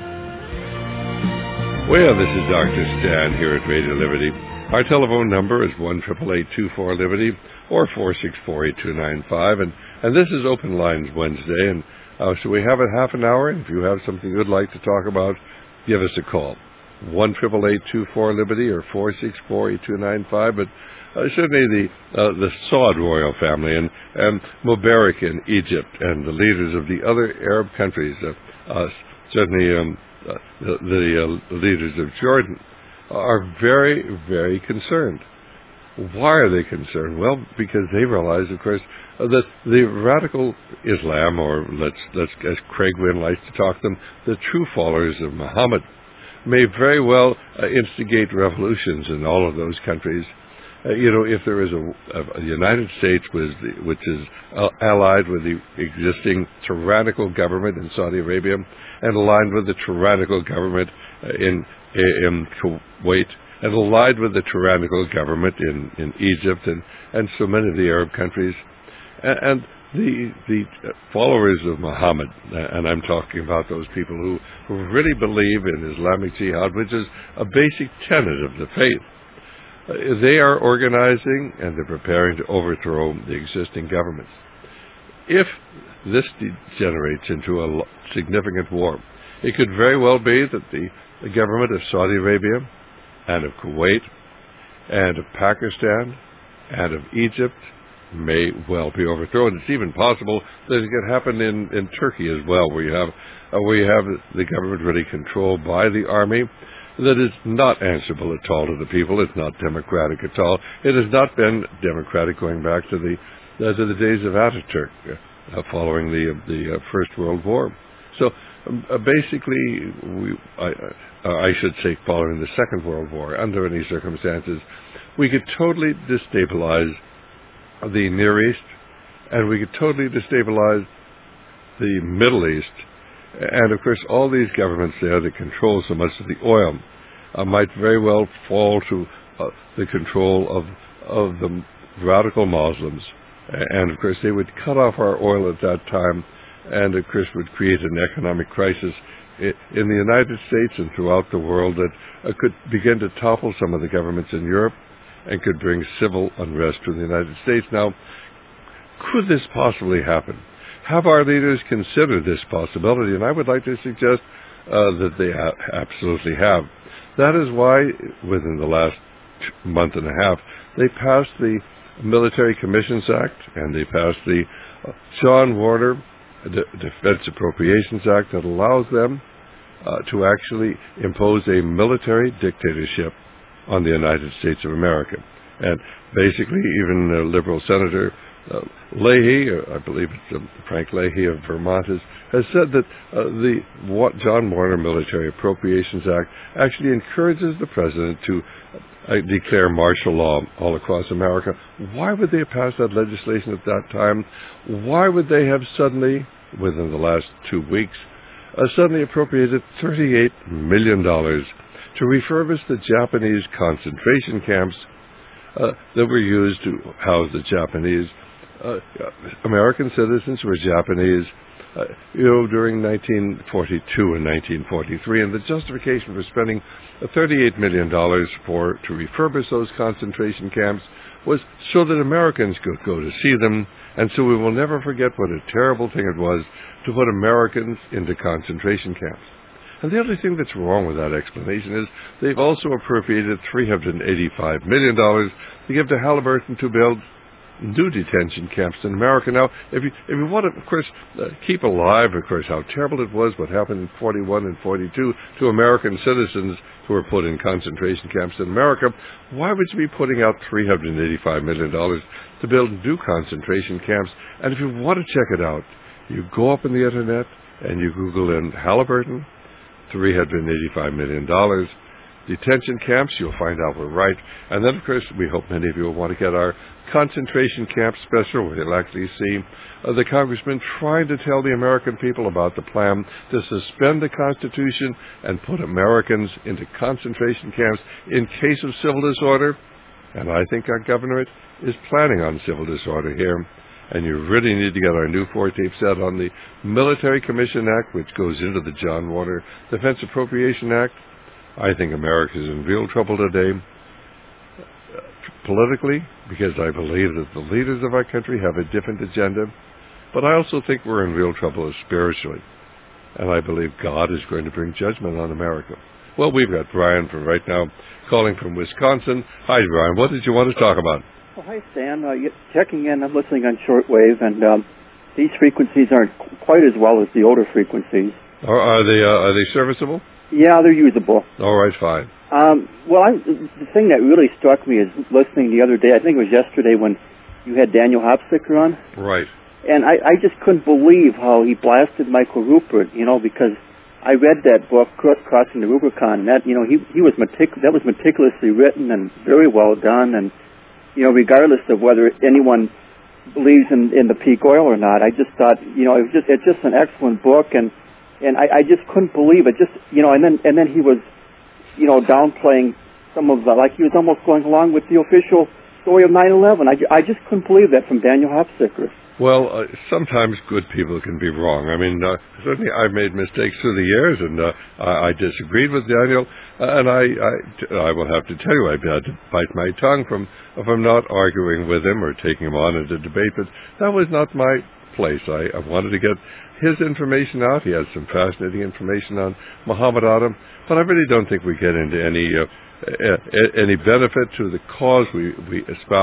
Well, this is Doctor Stan here at Radio Liberty. Our telephone number is one eight eight eight, two four, Liberty or four six four, eight two nine five. And, and this is Open Lines Wednesday. And uh, so we have a half an hour. And if you have something you'd like to talk about, give us a call. one eight eight eight, two four, Liberty or four six four, eight two nine five. But Uh, certainly the uh, the Saud royal family and, and Mubarak in Egypt and the leaders of the other Arab countries, uh, uh, certainly um, uh, the, the uh, leaders of Jordan, are very, very concerned. Why are they concerned? Well, because they realize, of course, uh, that the radical Islam, or let's, let's as Craig Wynn likes to talk them, the true followers of Muhammad, may very well uh, instigate revolutions in all of those countries. Uh, you know, if there is a, a United States with the, which is uh, allied with the existing tyrannical government in Saudi Arabia and aligned with the tyrannical government uh, in in Kuwait and allied with the tyrannical government in, in Egypt and, and so many of the Arab countries, and, and the the followers of Muhammad, and I'm talking about those people who, who really believe in Islamic Jihad, which is a basic tenet of the faith. They are organizing and they're preparing to overthrow the existing governments. If this degenerates into a significant war, it could very well be that the, the government of Saudi Arabia and of Kuwait and of Pakistan and of Egypt may well be overthrown. It's even possible that it could happen in, in Turkey as well, where you have uh, where you have the government really controlled by the army. that is not answerable at all to the people. It's not democratic at all. It has not been democratic going back to the uh, to the days of Ataturk, uh, following the the uh, First World War. So um, uh, basically, we, I, uh, I should say, following the Second World War, under any circumstances, we could totally destabilize the Near East, and we could totally destabilize the Middle East. And, of course, all these governments there that control so much of the oil uh, might very well fall to uh, the control of of the radical Muslims. And, of course, they would cut off our oil at that time and, of course, would create an economic crisis in the United States and throughout the world that uh, could begin to topple some of the governments in Europe and could bring civil unrest to the United States. Now, could this possibly happen? Have our leaders considered this possibility? And I would like to suggest uh, that they a- absolutely have. That is why, within the last month and a half, they passed the Military Commissions Act, and they passed the uh, John Warner D- Defense Appropriations Act that allows them uh, to actually impose a military dictatorship on the United States of America. And basically, even uh, Liberal Senator Uh, Leahy, or I believe it's uh, Frank Leahy of Vermont, has, has said that uh, the what John Warner Military Appropriations Act actually encourages the president to uh, declare martial law all across America. Why would they have passed that legislation at that time? Why would they have suddenly, within the last two weeks, uh, suddenly appropriated thirty-eight million dollars to refurbish the Japanese concentration camps uh, that were used to house the Japanese Uh, American citizens who were Japanese, uh, you know, during nineteen forty-two and nineteen forty-three, and the justification for spending thirty-eight million dollars for to refurbish those concentration camps was so that Americans could go to see them, and so we will never forget what a terrible thing it was to put Americans into concentration camps. And the other thing that's wrong with that explanation is they've also appropriated three hundred eighty-five million dollars to give to Halliburton to build new detention camps in America. Now, if you if you want to, of course, uh, keep alive, of course, how terrible it was, what happened in forty-one and forty-two to American citizens who were put in concentration camps in America, why would you be putting out three hundred eighty-five million dollars to build new concentration camps? And if you want to check it out, you go up on the Internet and you Google in Halliburton, three hundred eighty-five million dollars. Detention camps, you'll find out we're right. And then, of course, we hope many of you will want to get our concentration camp special, where you'll actually see uh, the congressman trying to tell the American people about the plan to suspend the Constitution and put Americans into concentration camps in case of civil disorder. And I think our governor is planning on civil disorder here. And you really need to get our new four-tape set on the Military Commission Act, which goes into the John Warner Defense Appropriation Act. I think America is in real trouble today, politically, because I believe that the leaders of our country have a different agenda. But I also think we're in real trouble spiritually. And I believe God is going to bring judgment on America. Well, we've got Brian from right now calling from Wisconsin. Hi, Brian. What did you want to talk about? Well, hi, Stan. Uh, you're checking in. I'm listening on shortwave, and um, these frequencies aren't quite as well as the older frequencies. Are, are they uh, are they serviceable? Yeah, they're usable. All right, fine. Um, well, I, the thing that really struck me is listening the other day, I think it was yesterday when you had Daniel Hopsicker on. Right. And I, I just couldn't believe how he blasted Michael Rupert, you know, because I read that book, Crossing the Rubicon, and that, you know, he, he was metic- that was meticulously written and very well done, and, you know, regardless of whether anyone believes in, in the peak oil or not, I just thought, you know, it was just, it's just an excellent book, and And I, I just couldn't believe it. Just, you know, and then and then he was, you know, downplaying some of the, like he was almost going along with the official story of nine eleven. I, I just couldn't believe that from Daniel Hopsicker. Well, uh, sometimes good people can be wrong. I mean, uh, certainly I've made mistakes through the years, and uh, I, I disagreed with Daniel, uh, and I, I, I will have to tell you, I had to bite my tongue from from not arguing with him or taking him on into debate, but that was not my place. I, I wanted to get his information out. He has some fascinating information on Muhammad Atem, but I really don't think we get into any uh, any benefit to the cause we, we espouse.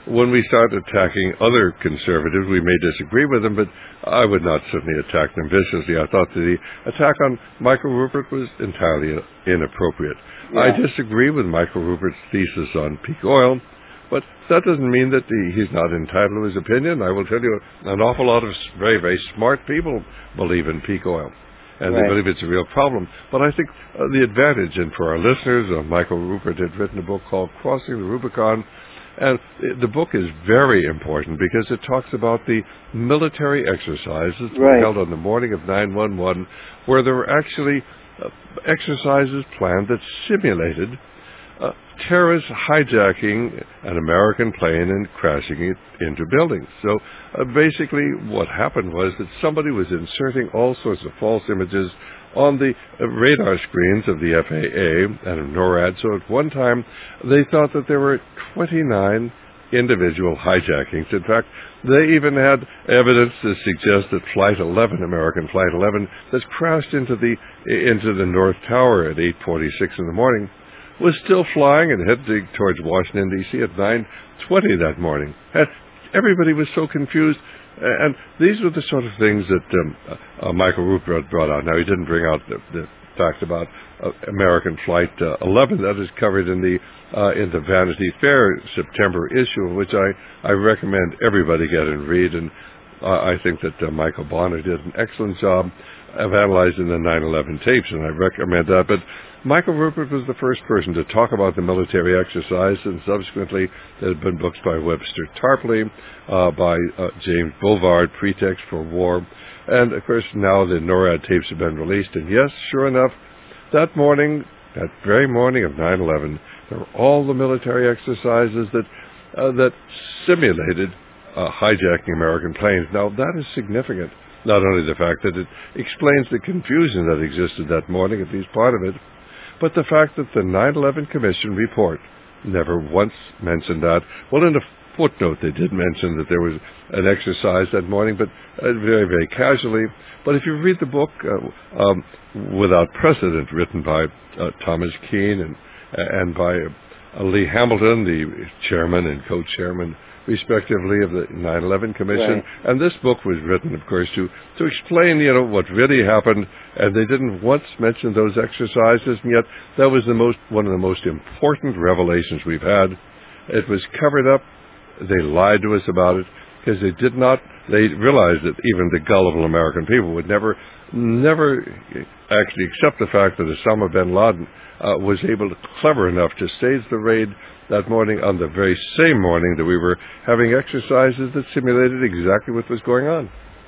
when we start attacking other conservatives, we may disagree with them, but I would not certainly attack them viciously. I thought that the attack on Michael Ruppert was entirely inappropriate. Yeah. I disagree with Michael Ruppert's thesis on peak oil, but that doesn't mean that the, he's not entitled to his opinion. I will tell you, an awful lot of very, very smart people believe in peak oil, and right. they believe it's a real problem. But I think uh, the advantage, and for our listeners, uh, Michael Ruppert had written a book called Crossing the Rubicon, and the book is very important because it talks about the military exercises that right. were held on the morning of nine one one, where there were actually uh, exercises planned that simulated uh, terrorists hijacking an American plane and crashing it into buildings. So uh, basically what happened was that somebody was inserting all sorts of false images on the uh, radar screens of the F A A and of NORAD. So at one time they thought that there were twenty-nine individual hijackings. In fact, they even had evidence to suggest that Flight eleven, American Flight eleven, that crashed into the into the North Tower at eight forty-six in the morning, was still flying and heading towards Washington, D C at nine twenty that morning. And everybody was so confused. And these were the sort of things that um, uh, Michael Ruppert brought out. Now, he didn't bring out the, the fact about uh, American Flight uh, eleven. That is covered in the uh, in the Vanity Fair September issue, which I, I recommend everybody get and read. And uh, I think that uh, Michael Bonner did an excellent job of analyzing the nine eleven tapes, and I recommend that. But Michael Ruppert was the first person to talk about the military exercise, and subsequently there have been books by Webster Tarpley, uh, by uh, James Boulevard, Pretext for War, and of course now the NORAD tapes have been released. And yes, sure enough, that morning, that very morning of nine eleven, there were all the military exercises that uh, that simulated uh, hijacking American planes. Now that is significant. Not only the fact that it explains the confusion that existed that morning, at least part of it, but the fact that the nine eleven Commission report never once mentioned that. Well, in a footnote, they did mention that there was an exercise that morning, but uh, very, very casually. But if you read the book, uh, um, Without Precedent, written by uh, Thomas Keane and, and by uh, Lee Hamilton, the chairman and co-chairman, respectively, of the nine eleven Commission. Right. And this book was written, of course, to, to explain, you know, what really happened, and they didn't once mention those exercises, and yet that was the most, one of the most important revelations we've had. It was covered up. They lied to us about it, because they did not, they realized that even the gullible American people would never, never actually accept the fact that Osama bin Laden uh, was able to, clever enough to stage the raid that morning on the very same morning that we were having exercises that simulated exactly what was going on.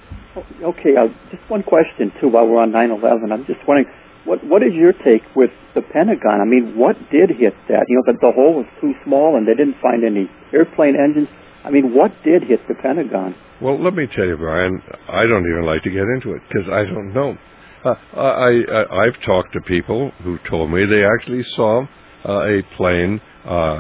Okay, uh, just one question, too, while we're on nine eleven. I'm just wondering, what what is your take with the Pentagon? I mean, what did hit that? You know, that the hole was too small and they didn't find any airplane engines. I mean, what did hit the Pentagon? Well, let me tell you, Brian, I don't even like to get into it because I don't know. Uh, I, I, I've talked to people who told me they actually saw uh, a plane uh,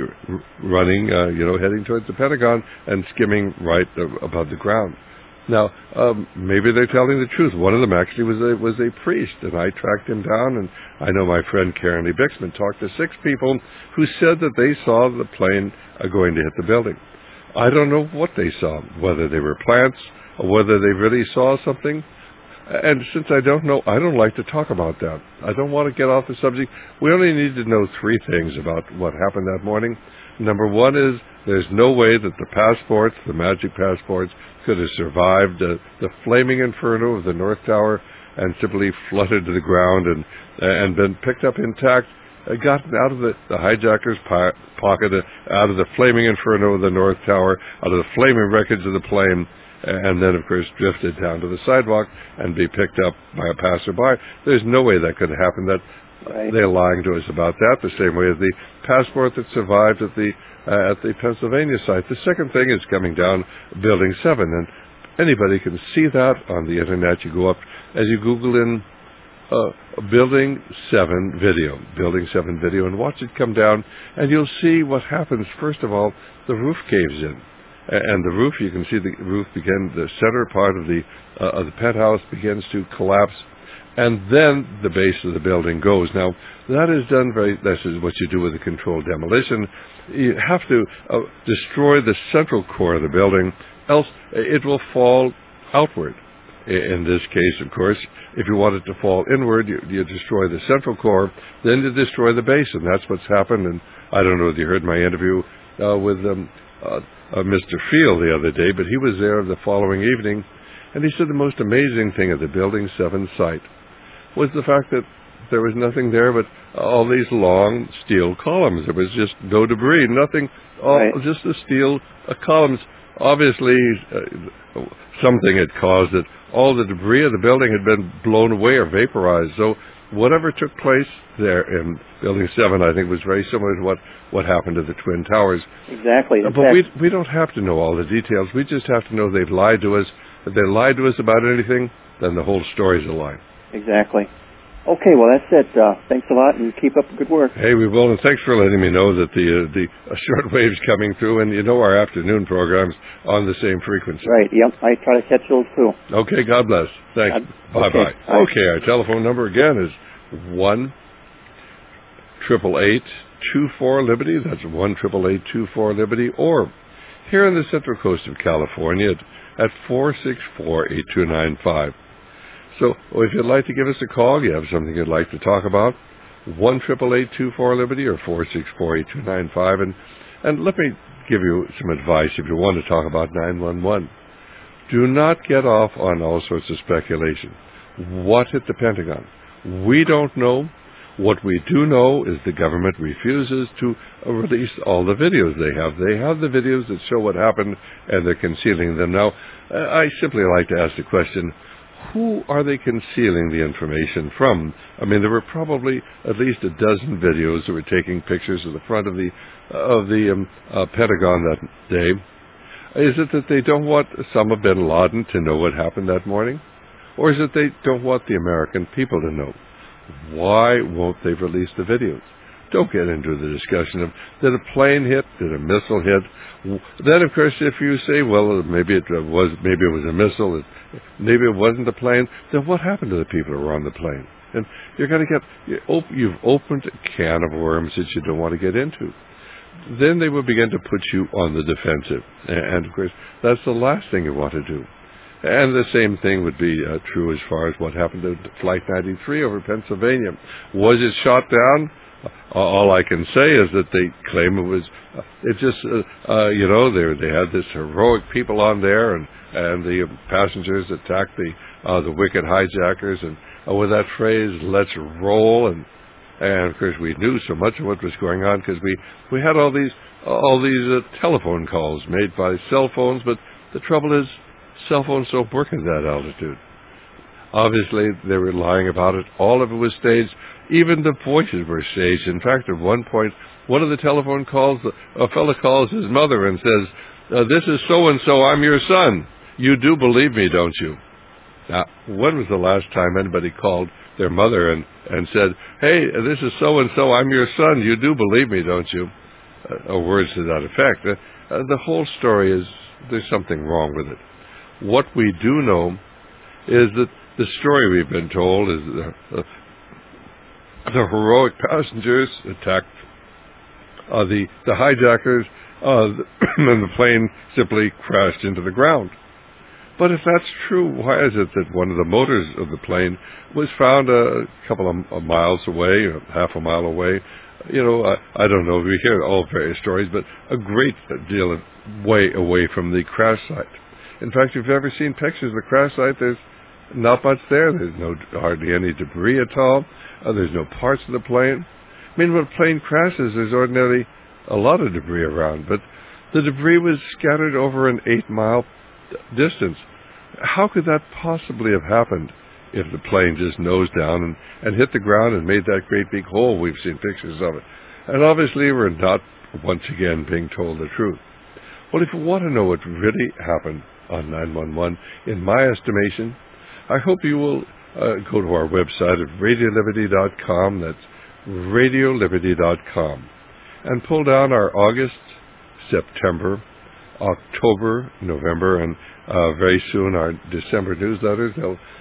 running, uh, you know, heading towards the Pentagon and skimming right above the ground. Now, um, maybe they're telling the truth. One of them actually was a, was a priest, and I tracked him down, and I know my friend Karen Lee Bixman talked to six people who said that they saw the plane uh, going to hit the building. I don't know what they saw, whether they were plants or whether they really saw something. And since I don't know, I don't like to talk about that. I don't want to get off the subject. We only need to know three things about what happened that morning. Number one is there's no way that the passports, the magic passports, could have survived uh, the flaming inferno of the North Tower and simply flooded to the ground and and been picked up intact, uh, gotten out of the, the hijacker's po- pocket, uh, out of the flaming inferno of the North Tower, out of the flaming wreckage of the plane, and then, of course, drifted down to the sidewalk and be picked up by a passerby. There's no way that could happen. That right. They're lying to us about that, the same way as the passport that survived at the uh, at the Pennsylvania site. The second thing is coming down Building seven, and anybody can see that on the Internet. You go up, as you Google in uh, Building seven video, Building seven video, and watch it come down, and you'll see what happens. First of all, the roof caves in. And the roof, you can see the roof begin, the center part of the uh, of the penthouse begins to collapse. and then the base of the building goes. Now, that is done very, this is what you do with a controlled demolition. You have to uh, destroy the central core of the building, else it will fall outward. In this case, of course, if you want it to fall inward, you, you destroy the central core, then you destroy the base, and that's what's happened. And I don't know if you heard my interview uh, with um, uh, uh, Mister Field the other day, but he was there the following evening, and he said the most amazing thing at the Building seven site was the fact that there was nothing there but all these long steel columns. There was just no debris, nothing, all, right. just the steel uh, columns. Obviously, uh, something had caused it. All the debris of the building had been blown away or vaporized. So whatever took place there in Building seven, I think, was very similar to what, what happened to the Twin Towers. Exactly. Uh, but we we don't have to know all the details. We just have to know they've lied to us. If they lied to us about anything, then the whole story's a lie. Exactly. Okay, well, that's it. Uh, thanks a lot, and keep up the good work. Hey, we will, and thanks for letting me know that the uh, the uh, short wave's coming through, and you know our afternoon program's on the same frequency. Right, yep. I try to catch those, too. Okay, God bless. Thanks. God, Bye-bye. Okay, bye. Okay, our telephone number again is one triple eight two four Liberty. That's one triple eight two four Liberty. Or here on the Central Coast of California at, at four six four eight two nine five. So if you'd like to give us a call, you have something you'd like to talk about, one triple eight two four Liberty or four six four eight two nine five. And, and let me give you some advice if you want to talk about nine one one. Do not get off on all sorts of speculation. What hit the Pentagon? We don't know. What we do know is the government refuses to release all the videos they have. They have the videos that show what happened, and they're concealing them. Now, I simply like to ask the question, who are they concealing the information from? I mean, there were probably at least a dozen videos that were taking pictures of the front of the of the um, uh, Pentagon that day. Is it that they don't want Osama bin Laden to know what happened that morning? Or is it they don't want the American people to know? Why won't they release the videos? Don't get into the discussion of, did a plane hit? Did a missile hit? Then, of course, if you say, well, maybe it was, maybe it was a missile, maybe it wasn't a plane, then what happened to the people who were on the plane? And you're going to get, you've opened a can of worms that you don't want to get into. Then they will begin to put you on the defensive. And, of course, that's the last thing you want to do. And the same thing would be uh, true as far as what happened to Flight ninety-three over Pennsylvania. Was it shot down? Uh, all I can say is that they claim it was, uh, it just, uh, uh, you know, they they had this heroic people on there, and, and the passengers attacked the uh, the wicked hijackers, and uh, with that phrase, let's roll, and and of course we knew so much of what was going on because we, we had all these all these uh, telephone calls made by cell phones, but the trouble is, cell phones don't work at that altitude. Obviously, they were lying about it. All of it was staged. Even the voices were staged. In fact, at one point, one of the telephone calls, a fellow calls his mother and says, uh, this is so-and-so, I'm your son. You do believe me, don't you? Now, when was the last time anybody called their mother and, and said, hey, this is so-and-so, I'm your son. You do believe me, don't you? Uh, or words to that effect. Uh, uh, the whole story is, there's something wrong with it. What we do know is that the story we've been told is the, uh, the heroic passengers attacked uh, the, the hijackers, uh, and the plane simply crashed into the ground. But if that's true, why is it that one of the motors of the plane was found a couple of miles away, half a mile away? You know, I, I don't know, we hear all various stories, but a great deal of way away from the crash site. In fact, if you've ever seen pictures of the crash site, there's not much there. There's no hardly any debris at all. Uh, there's no parts of the plane. I mean, when a plane crashes, there's ordinarily a lot of debris around, but the debris was scattered over an eight-mile distance. How could that possibly have happened if the plane just nosed down and, and hit the ground and made that great big hole? We've seen pictures of it. And obviously, we're not, once again, being told the truth. Well, if you want to know what really happened on nine one one, in my estimation, I hope you will uh, go to our website at radio liberty dot com. That's radio liberty dot com. And pull down our August, September, October, November, and uh, very soon our December newsletters. They'll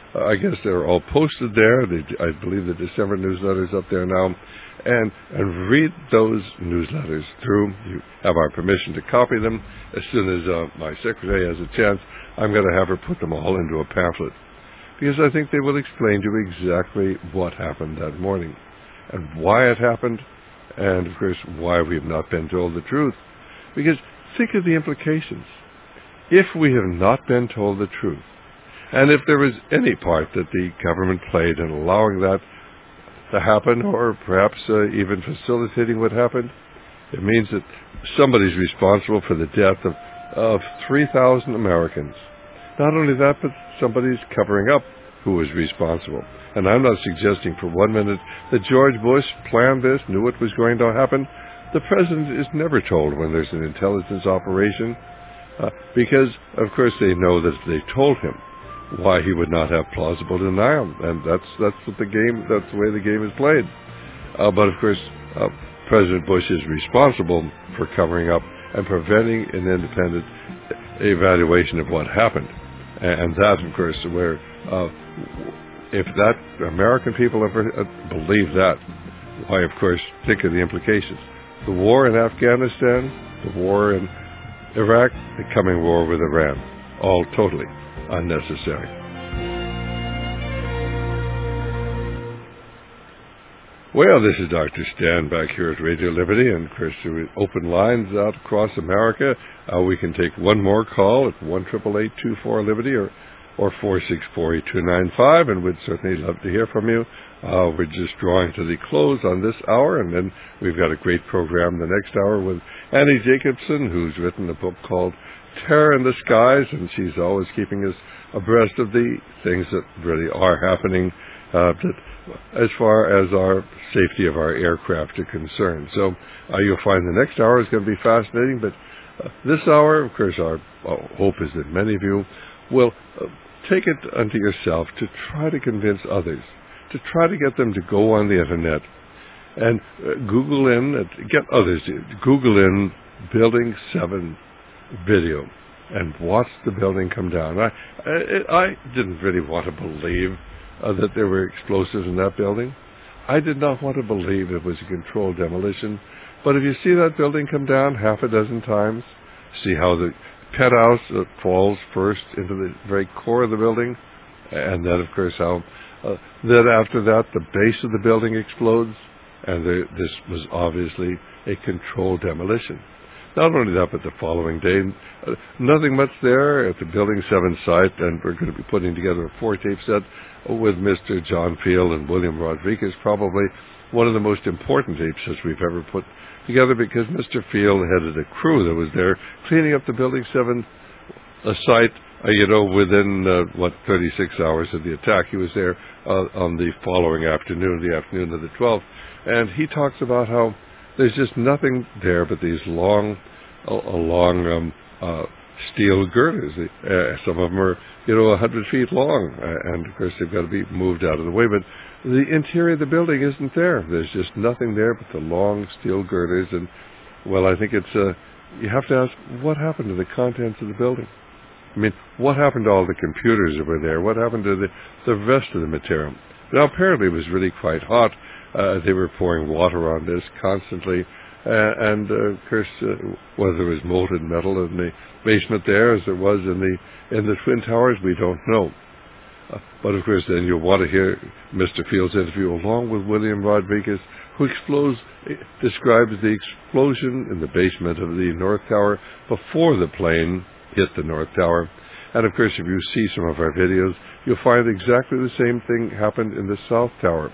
uh, I guess they're all posted there. They, I believe the December newsletter's up there now. And, and read those newsletters through. You have our permission to copy them. As soon as uh, my secretary has a chance, I'm going to have her put them all into a pamphlet. Because I think they will explain to you exactly what happened that morning and why it happened, and, of course, why we have not been told the truth. Because think of the implications. If we have not been told the truth, and if there was any part that the government played in allowing that to happen, or perhaps uh, even facilitating what happened, it means that somebody's responsible for the death of, of three thousand Americans. Not only that, but somebody's covering up who was responsible. And I'm not suggesting for one minute that George Bush planned this, knew it was going to happen. The president is never told when there's an intelligence operation, uh, because, of course, they know that if they told him, why he would not have plausible denial, and that's that's what the game that's the way the game is played. Uh, but of course, uh, President Bush is responsible for covering up and preventing an independent evaluation of what happened, and that, of course, where uh, if that American people ever uh, believe that, why, of course, think of the implications. The war in Afghanistan, the war in Iraq, the coming war with Iran, all totally unnecessary. Well, this is Doctor Stan back here at Radio Liberty, and of course, with open lines out across America. Uh, we can take one more call at one eight eight eight, two four, Liberty or or four six four, eight two nine five, and we'd certainly love to hear from you. Uh, we're just drawing to the close on this hour, and then we've got a great program the next hour with Annie Jacobson, who's written a book called Terror in the Skies, and she's always keeping us abreast of the things that really are happening uh, that, as far as our safety of our aircraft are concerned. So uh, you'll find the next hour is going to be fascinating, but uh, this hour, of course, our uh, hope is that many of you will uh, take it unto yourself to try to convince others, to try to get them to go on the Internet and uh, Google in, uh, get others to Google in Building seven video and watch the building come down. I I, I didn't really want to believe uh, that there were explosives in that building. I did not want to believe it was a controlled demolition. But if you see that building come down half a dozen times, see how the penthouse uh, falls first into the very core of the building, and then, of course, how uh, then after that the base of the building explodes, and there, this was obviously a controlled demolition. Not only that, but the following day, uh, nothing much there at the Building seven site, and we're going to be putting together a four-tape set with Mister John Field and William Rodriguez, probably one of the most important tape sets we've ever put together, because Mister Field headed a crew that was there cleaning up the Building seven uh, site, uh, you know, within, uh, what, thirty-six hours of the attack. He was there uh, on the following afternoon, the afternoon of the twelfth, and he talks about how there's just nothing there but these long, uh, long um, uh, steel girders. Uh, some of them are, you know, one hundred feet long, uh, and of course they've got to be moved out of the way. But the interior of the building isn't there. There's just nothing there but the long steel girders. And, well, I think it's, uh, you have to ask, what happened to the contents of the building? I mean, what happened to all the computers that were there? What happened to the, the rest of the material? Now, apparently it was really quite hot. Uh, they were pouring water on this constantly. Uh, and, uh, of course, uh, whether there was molten metal in the basement there as there was in the in the Twin Towers, we don't know. Uh, but, of course, then you'll want to hear Mister Field's interview along with William Rodriguez, who explodes, describes the explosion in the basement of the North Tower before the plane hit the North Tower. And, of course, if you see some of our videos, you'll find exactly the same thing happened in the South Tower.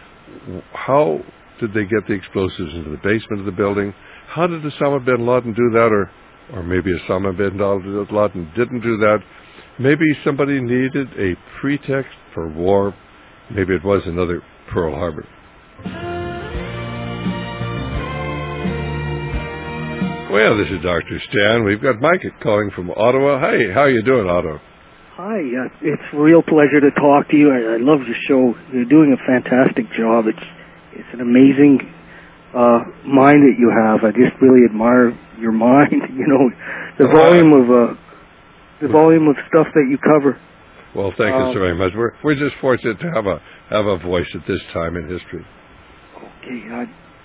How did they get the explosives into the basement of the building? How did Osama bin Laden do that? Or, or maybe Osama bin Laden didn't do that. Maybe somebody needed a pretext for war. Maybe it was another Pearl Harbor. Well, this is Doctor Stan. We've got Mike calling from Ottawa. Hey, how you doing, Ottawa? Hi, uh, it's a real pleasure to talk to you. I, I love your show. You're doing a fantastic job. It's it's an amazing uh, mind that you have. I just really admire your mind. You know, the volume of uh, the volume of stuff that you cover. Well, thank you Um, so very much. We're we're just fortunate to have a have a voice at this time in history. Okay. Uh,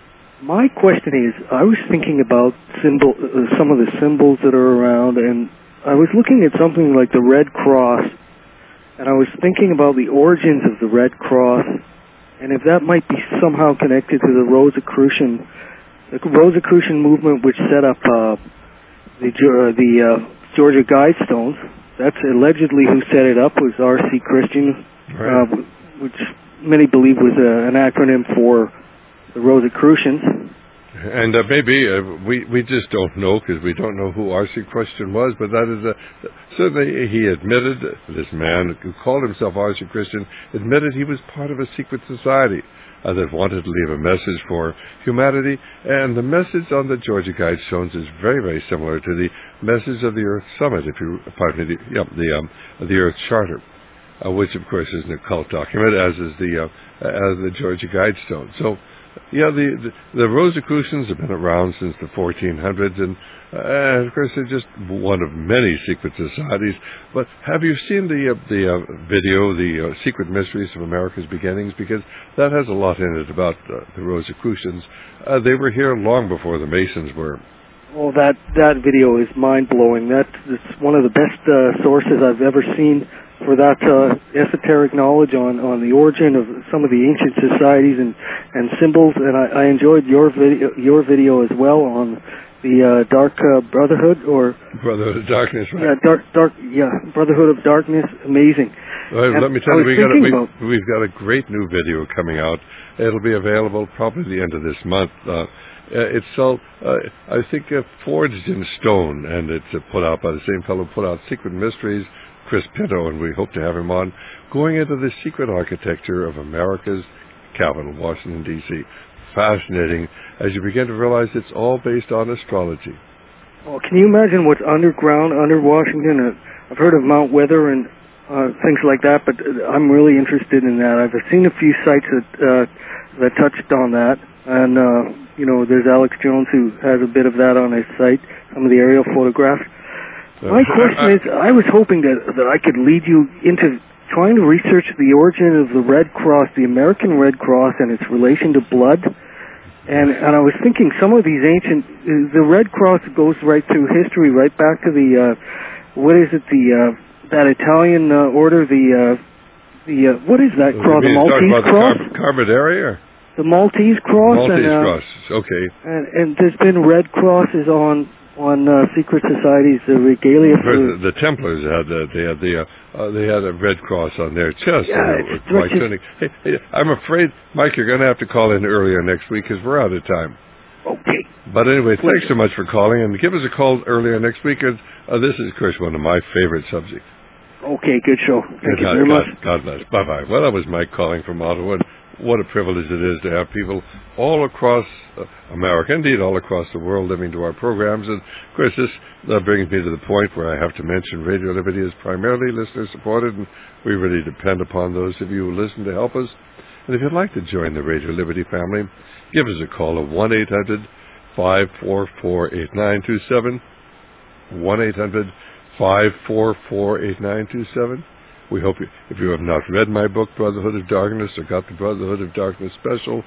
my question is, I was thinking about symbol, uh, some of the symbols that are around, and I was looking at something like the Red Cross, and I was thinking about the origins of the Red Cross, and if that might be somehow connected to the Rosicrucian, the Rosicrucian movement, which set up uh, the uh, the uh, Georgia Guidestones. That's allegedly who set it up was R C Christian, Right. uh, which many believe was uh, an acronym for the Rosicrucians. And uh, maybe uh, we we just don't know because we don't know who R C Christian was, but that is a, certainly he admitted, this man who called himself R C Christian, admitted he was part of a secret society uh, that wanted to leave a message for humanity, and the message on the Georgia Guidestones is very, very similar to the message of the Earth Summit, if you pardon me, the, yeah, the um, the Earth Charter, uh, which of course is an occult document, as is the uh, as the Georgia Guidestones. So. Yeah, the, the the Rosicrucians have been around since the fourteen hundreds, and uh, of course they're just one of many secret societies. But have you seen the uh, the uh, video, the uh, Secret Mysteries of America's Beginnings? Because that has a lot in it about uh, the Rosicrucians. Uh, they were here long before the Masons were. Oh, that that video is mind blowing. That's, that's one of the best uh, sources I've ever seen for that uh, esoteric knowledge on, on the origin of some of the ancient societies and, and symbols. And I, I enjoyed your video your video as well on the uh, Dark uh, Brotherhood or Brotherhood of Darkness, right? Yeah, dark dark yeah Brotherhood of Darkness. Amazing. Well, let me tell I you, we was got a, thinking we, about- we've got a great new video coming out. It'll be available probably the end of this month. Uh, Uh, it's so, uh, I think, uh, forged in stone, and it's uh, put out by the same fellow who put out Secret Mysteries, Chris Pinto, and we hope to have him on, going into the secret architecture of America's capital, Washington, D C Fascinating, as you begin to realize it's all based on astrology. Well, can you imagine what's underground under Washington? Uh, I've heard of Mount Weather and uh, things like that, but uh, I'm really interested in that. I've seen a few sites that uh, that touched on that, and uh, you know, there's Alex Jones who has a bit of that on his site, some of the aerial photographs. Uh, My question I, is, I was hoping that that I could lead you into trying to research the origin of the Red Cross, the American Red Cross, and its relation to blood. And and I was thinking some of these ancient, the Red Cross goes right through history, right back to the, uh, what is it, the uh, that Italian uh, order, the uh, the uh, what is that cross, the Maltese about cross, the Car- Carbonari or the Maltese cross, Maltese and, uh, cross? Okay. and and there's been Red Crosses on on uh, secret societies, the regalia for The, the Templars had uh, they had the uh, uh, they had a red cross on their chest. Yeah, and it it's was quite just- tunic. Hey, hey, I'm afraid, Mike, you're going to have to call in earlier next week because we're out of time. okay. But anyway, Pleasure. thanks so much for calling, and give us a call earlier next week. And, uh, this is, of course, one of my favorite subjects. Okay, good show. Thank you God, very God, much. God bless. Bye bye. Well, that was Mike calling from Ottawa. And what a privilege it is to have people all across uh, America, indeed all across the world, living to our programs. And of course, this uh, brings me to the point where I have to mention Radio Liberty is primarily listener supported, and we really depend upon those of you who listen to help us. And if you'd like to join the Radio Liberty family, give us a call at one eight hundred five four four eight nine two seven. one eight hundred five four four eight nine two seven. We hope you, if you have not read my book, Brotherhood of Darkness, or got the Brotherhood of Darkness special,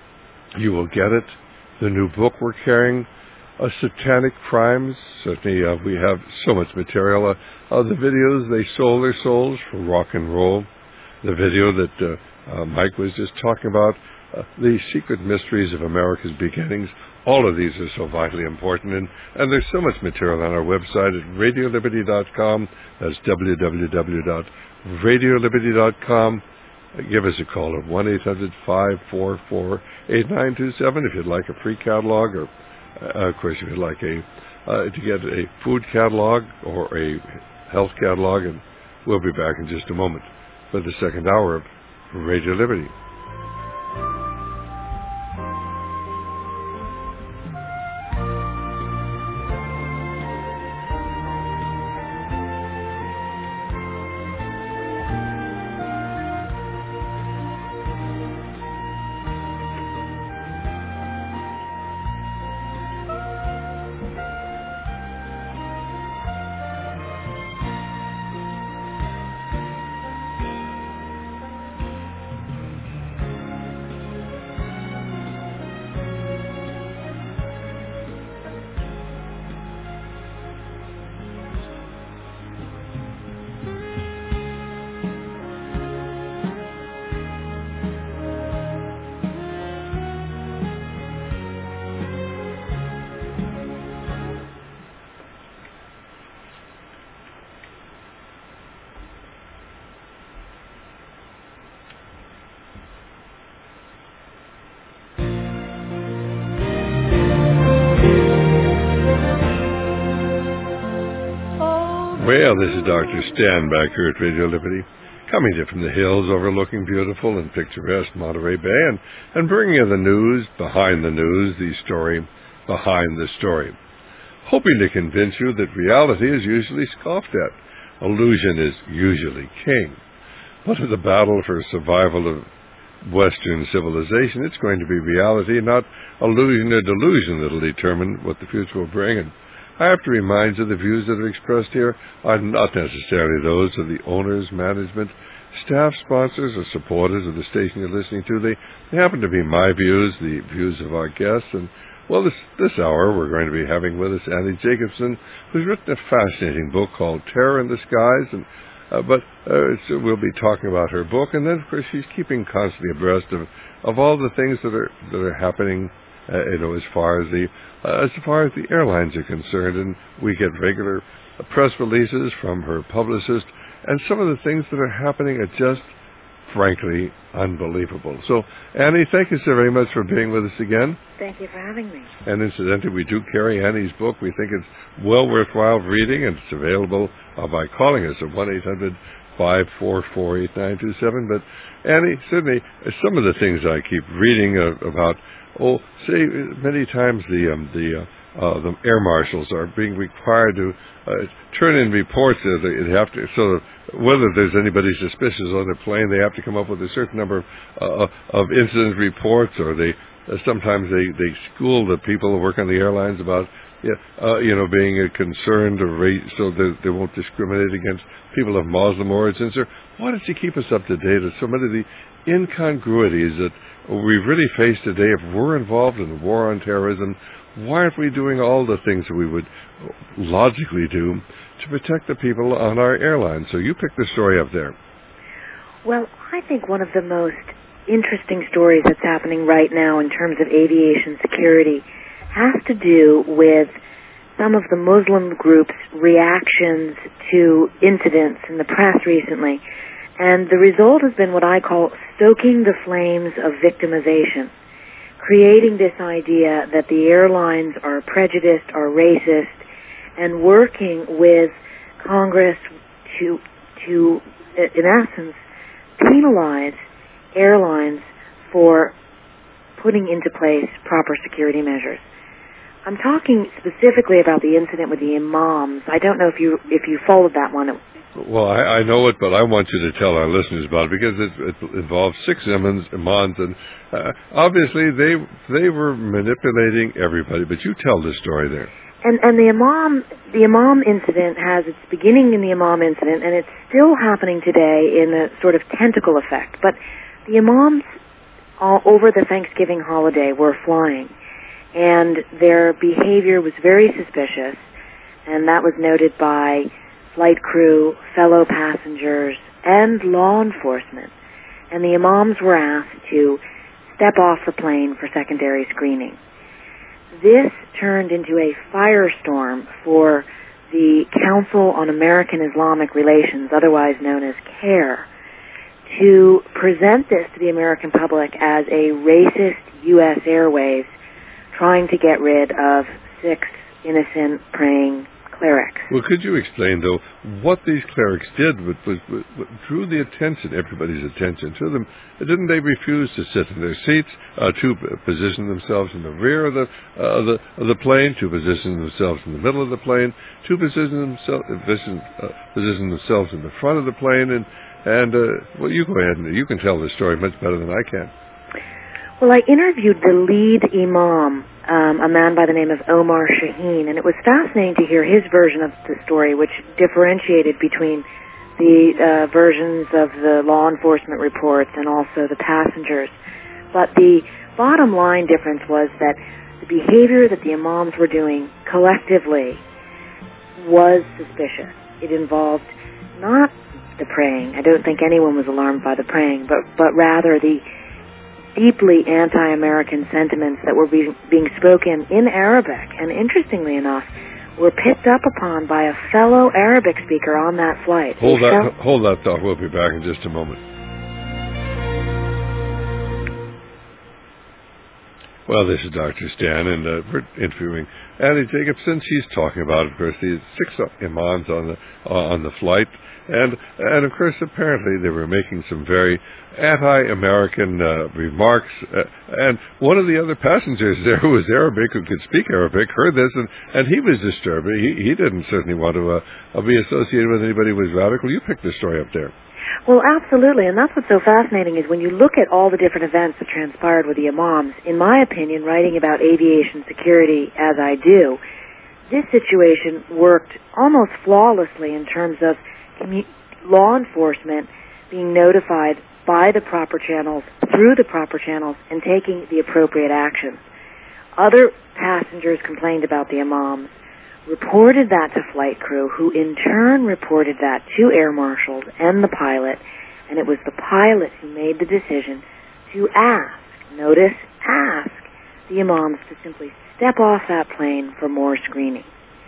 you will get it. The new book we're carrying, uh, Satanic Crimes. Certainly, uh, we have so much material. Uh, uh, the videos, they sold their souls for rock and roll. The video that uh, uh, Mike was just talking about, uh, the secret mysteries of America's beginnings. All of these are so vitally important, and, and there's so much material on our website at radio liberty dot com. That's w w w dot radio liberty dot com. Give us a call at one eight hundred five four four eight nine two seven if you'd like a free catalog, or, uh, of course, if you'd like a uh, to get a food catalog or a health catalog, and we'll be back in just a moment for the second hour of Radio Liberty. Well, this is Doctor Stan back here at Radio Liberty, coming to you from the hills overlooking beautiful and picturesque Monterey Bay, and, and bringing you the news behind the news, the story behind the story. Hoping to convince you that reality is usually scoffed at. Illusion is usually king. But in the battle for survival of Western civilization, it's going to be reality, not illusion or delusion, that will determine what the future will bring. And I have to remind you, the views that are expressed here are not necessarily those of the owners, management, staff, sponsors, or supporters of the station you're listening to. They, they happen to be my views, the views of our guests. And, well, this, this hour we're going to be having with us Annie Jacobson, who's written a fascinating book called Terror in the Skies. And, uh, but uh, so we'll be talking about her book. And then, of course, she's keeping constantly abreast of, of all the things that are, that are happening Uh, you know, as far as the uh, as far as the airlines are concerned, and we get regular uh, press releases from her publicist, and some of the things that are happening are just, frankly, unbelievable. So, Annie, thank you so very much for being with us again. Thank you for having me. And incidentally, we do carry Annie's book. We think it's well worthwhile reading, and it's available uh, by calling us at one eight hundred five four four eight nine two seven. But, Annie, certainly, uh, some of the things I keep reading uh, about. Oh, say many times the um, the uh, uh, the air marshals are being required to uh, turn in reports. Uh, they have to, so whether there's anybody suspicious on the plane, they have to come up with a certain number of, uh, of incident reports, or they uh, sometimes they, they school the people who work on the airlines about yeah, uh, you know being uh, concerned or race, so that they won't discriminate against people of Muslim origins. Or why does she keep us up to date on so many of the incongruities that we really face today? If we're involved in the war on terrorism, why aren't we doing all the things that we would logically do to protect the people on our airlines? So you picked the story up there. Well, I think one of the most interesting stories that's happening right now in terms of aviation security has to do with some of the Muslim groups' reactions to incidents in the press recently. And the result has been what I call stoking the flames of victimization, creating this idea that the airlines are prejudiced, are racist, and working with Congress to, to in essence, penalize airlines for putting into place proper security measures. I'm talking specifically about the incident with the imams. I don't know if you if you followed that one. Well, I, I know it, but I want you to tell our listeners about it, because it, it involves six imams, imams and uh, obviously they they were manipulating everybody. But you tell the story there. And and the imam the imam incident has its beginning in the imam incident, and it's still happening today in a sort of tentacle effect. But the imams all over the Thanksgiving holiday were flying, and their behavior was very suspicious, and that was noted by flight crew, fellow passengers, and law enforcement. And the imams were asked to step off the plane for secondary screening. This turned into a firestorm for the Council on American Islamic Relations, otherwise known as CARE, to present this to the American public as a racist U S Airways trying to get rid of six innocent praying clerics. Well, could you explain, though, what these clerics did, was, was, was drew the attention, everybody's attention to them? Didn't they refuse to sit in their seats, uh, to position themselves in the rear of the, uh, the of the plane, to position themselves in the middle of the plane, to position themselves position, uh, position themselves in the front of the plane? And and uh, well, you go ahead and you can tell the story much better than I can. Well, I interviewed the lead imam, um, a man by the name of Omar Shaheen, and it was fascinating to hear his version of the story, which differentiated between the uh, versions of the law enforcement reports and also the passengers. But the bottom line difference was that the behavior that the imams were doing collectively was suspicious. It involved not the praying. I don't think anyone was alarmed by the praying, but, but rather the deeply anti-American sentiments that were being, being spoken in Arabic, and interestingly enough, were picked up upon by a fellow Arabic speaker on that flight. Hold that, hold that thought. We'll be back in just a moment. Well, this is Doctor Stan, and uh, we're interviewing Annie Jacobson. She's talking about, of course, these six imams on the uh, on the flight, and and of course, apparently they were making some very anti-American uh, remarks. Uh, and one of the other passengers there, who was Arabic, who could speak Arabic, heard this, and, and he was disturbed. He he didn't certainly want to uh, be associated with anybody who was radical. You picked the story up there. Well, absolutely, and that's what's so fascinating is when you look at all the different events that transpired with the imams, in my opinion, writing about aviation security as I do, this situation worked almost flawlessly in terms of commu- law enforcement being notified by the proper channels, through the proper channels, and taking the appropriate action. Other passengers complained about the imams, reported that to flight crew, who in turn reported that to air marshals and the pilot, and it was the pilot who made the decision to ask, notice, ask the imams to simply step off that plane for more screening.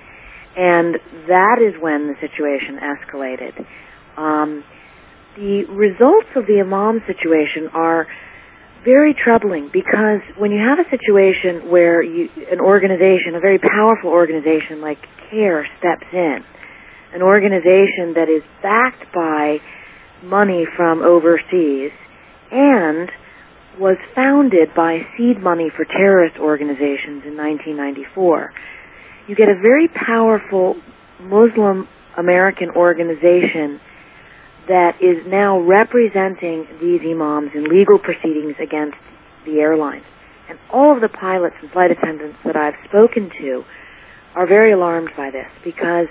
And that is when the situation escalated. Um, the results of the imam situation are very troubling, because when you have a situation where you, an organization, a very powerful organization like CARE steps in, an organization that is backed by money from overseas and was founded by seed money for terrorist organizations in nineteen ninety-four, you get a very powerful Muslim American organization that is now representing these imams in legal proceedings against the airlines. And all of the pilots and flight attendants that I've spoken to are very alarmed by this, because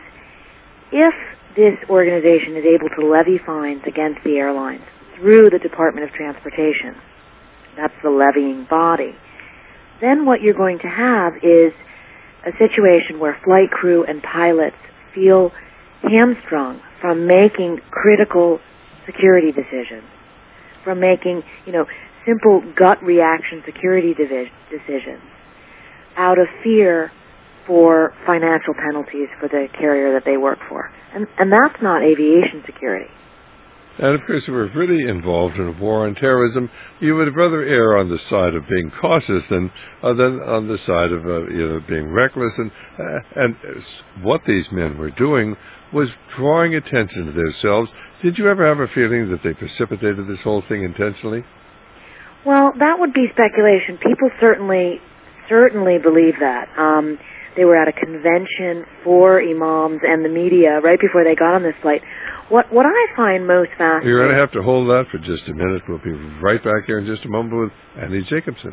if this organization is able to levy fines against the airlines through the Department of Transportation, that's the levying body, then what you're going to have is a situation where flight crew and pilots feel hamstrung from making critical security decisions, from making, you know, simple gut reaction security divi- decisions out of fear for financial penalties for the carrier that they work for. And, and that's not aviation security. And of course, if we're really involved in a war on terrorism, you would rather err on the side of being cautious than uh, than on the side of uh, you know, being reckless. And uh, and what these men were doing was drawing attention to themselves. Did you ever have a feeling that they precipitated this whole thing intentionally? Well, that would be speculation. People certainly certainly believe that. Um, they were at a convention for imams and the media right before they got on this flight. What what I find most fascinating... You're going to have to hold that for just a minute. We'll be right back here in just a moment with Annie Jacobson.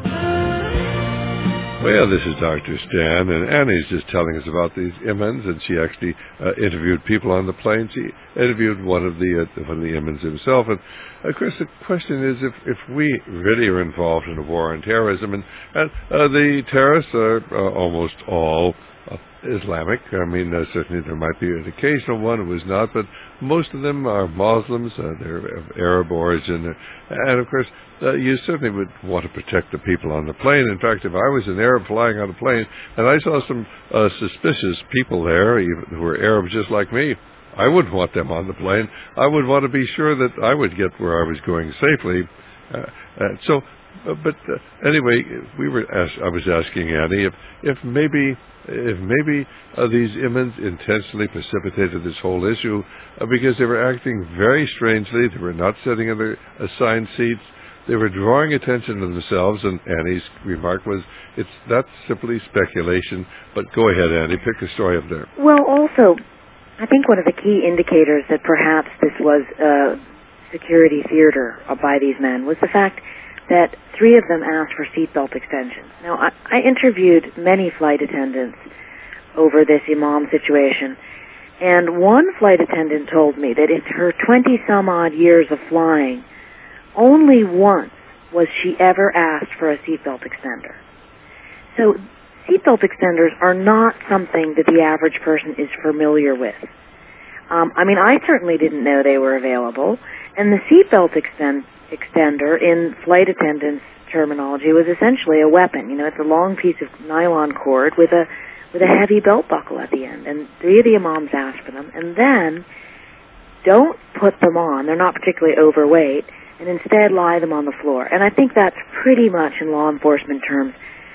Well, this is Doctor Stan, and Annie's just telling us about these imams, and she actually uh, interviewed people on the plane. She interviewed one of the uh, one of the imams himself, and of course the question is if, if we really are involved in a war on terrorism, and, and uh, the terrorists are uh, almost all uh, Islamic. I mean, uh, certainly there might be an occasional one who is not, but most of them are Muslims. Uh, they're of Arab origin, and of course, Uh, you certainly would want to protect the people on the plane. In fact, if I was an Arab flying on a plane and I saw some uh, suspicious people there, even who were Arabs just like me, I wouldn't want them on the plane. I would want to be sure that I would get where I was going safely. Uh, uh, so, uh, but uh, anyway, we were. Ask, I was asking Annie if, if maybe, if maybe uh, these imams intentionally precipitated this whole issue uh, because they were acting very strangely. They were not sitting in their assigned seats. They were drawing attention to themselves, and Annie's remark was, it's that's simply speculation, but go ahead, Annie, pick the story up there. Well, also, I think one of the key indicators that perhaps this was a security theater by these men was the fact that three of them asked for seatbelt extensions. Now, I, I interviewed many flight attendants over this imam situation, and one flight attendant told me that in her twenty-some-odd years of flying, only once was she ever asked for a seatbelt extender. So seatbelt extenders are not something that the average person is familiar with. Um, I mean, I certainly didn't know they were available, and the seatbelt extend, extender in flight attendants' terminology was essentially a weapon. You know, it's a long piece of nylon cord with a with a heavy belt buckle at the end, and three of the imams asked for them, and then don't put them on. They're not particularly overweight. and instead lie them on the floor. And I think that's pretty much, in law enforcement terms,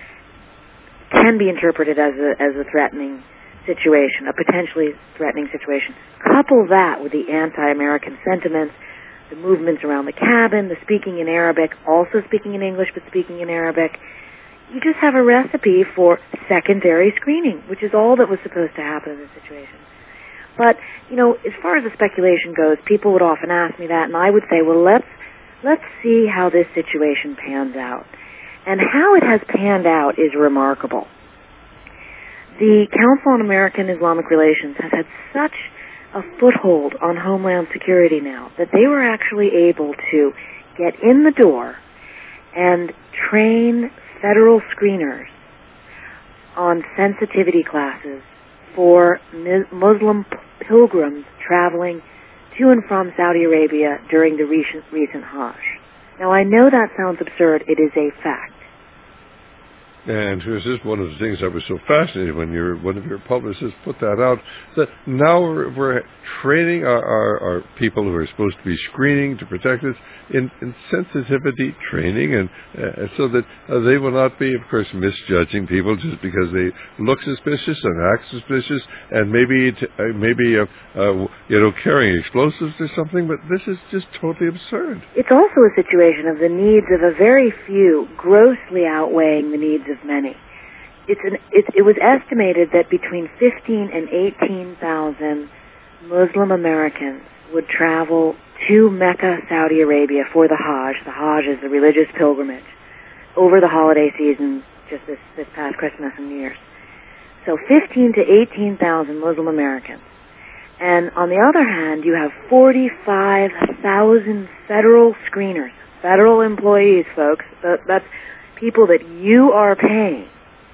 can be interpreted as a, as a threatening situation, a potentially threatening situation. Couple that with the anti-American sentiments, the movements around the cabin, the speaking in Arabic, also speaking in English but speaking in Arabic. You just have a recipe for secondary screening, which is all that was supposed to happen in this situation. But, you know, as far as the speculation goes, people would often ask me that, and I would say, well, let's let's see how this situation pans out. And how it has panned out is remarkable. The Council on American Islamic Relations has had such a foothold on Homeland Security now that they were actually able to get in the door and train federal screeners on sensitivity classes for Muslim pilgrims traveling to and from Saudi Arabia during the recent, recent Hajj. Now, I know that sounds absurd. It is a fact. And this is one of the things I was so fascinated when your one of your publicists put that out, that now we're, we're training our, our, our people who are supposed to be screening to protect us in, in sensitivity training, and uh, so that uh, they will not be, of course, misjudging people just because they look suspicious and act suspicious, and maybe t- uh, maybe uh, uh, you know carrying explosives or something. But this is just totally absurd. It's also a situation of the needs of a very few grossly outweighing the needs of many. It's an, it, it was estimated that between fifteen and eighteen thousand Muslim Americans would travel to Mecca, Saudi Arabia for the Hajj. The Hajj is a religious pilgrimage over the holiday season, just this, this past Christmas and New Year's. So fifteen to eighteen thousand Muslim Americans. And on the other hand, you have forty-five thousand federal screeners, federal employees, folks. That, that's people that you are paying.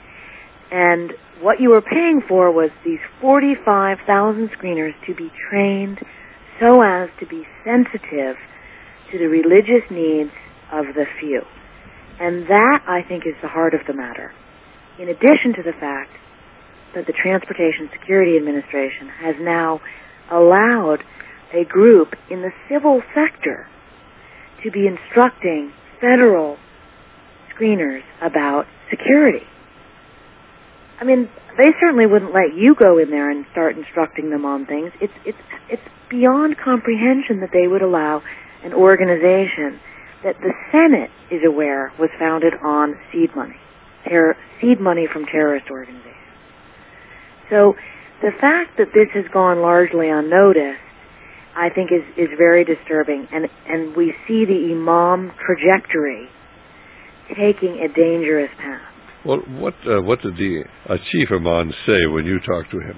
And what you were paying for was these forty-five thousand screeners to be trained so as to be sensitive to the religious needs of the few. And that, I think, is the heart of the matter. In addition to the fact that the Transportation Security Administration has now allowed a group in the civil sector to be instructing federal screeners about security. I mean, they certainly wouldn't let you go in there and start instructing them on things. It's it's it's beyond comprehension that they would allow an organization that the Senate is aware was founded on seed money, terror, seed money from terrorist organizations. So the fact that this has gone largely unnoticed, I think, is, is very disturbing, and and we see the imam trajectory taking a dangerous path. Well, what uh, what did the uh, chief imam say when you talked to him?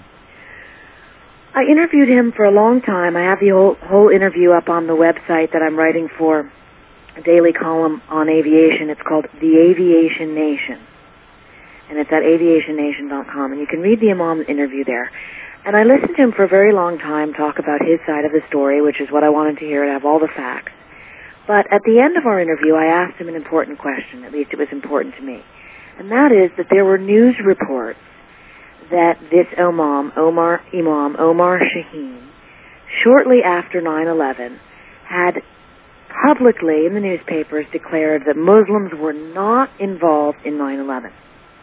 I interviewed him for a long time. I have the whole, whole interview up on the website that I'm writing for, a daily column on aviation. It's called The Aviation Nation, and it's at aviation nation dot com, and you can read the imam interview there. And I listened to him for a very long time talk about his side of the story, which is what I wanted to hear, to have all the facts. But at the end of our interview, I asked him an important question, at least it was important to me. And that is that there were news reports that this Imam, Omar, Imam Omar Shaheen, shortly after nine eleven, had publicly in the newspapers declared that Muslims were not involved in nine eleven.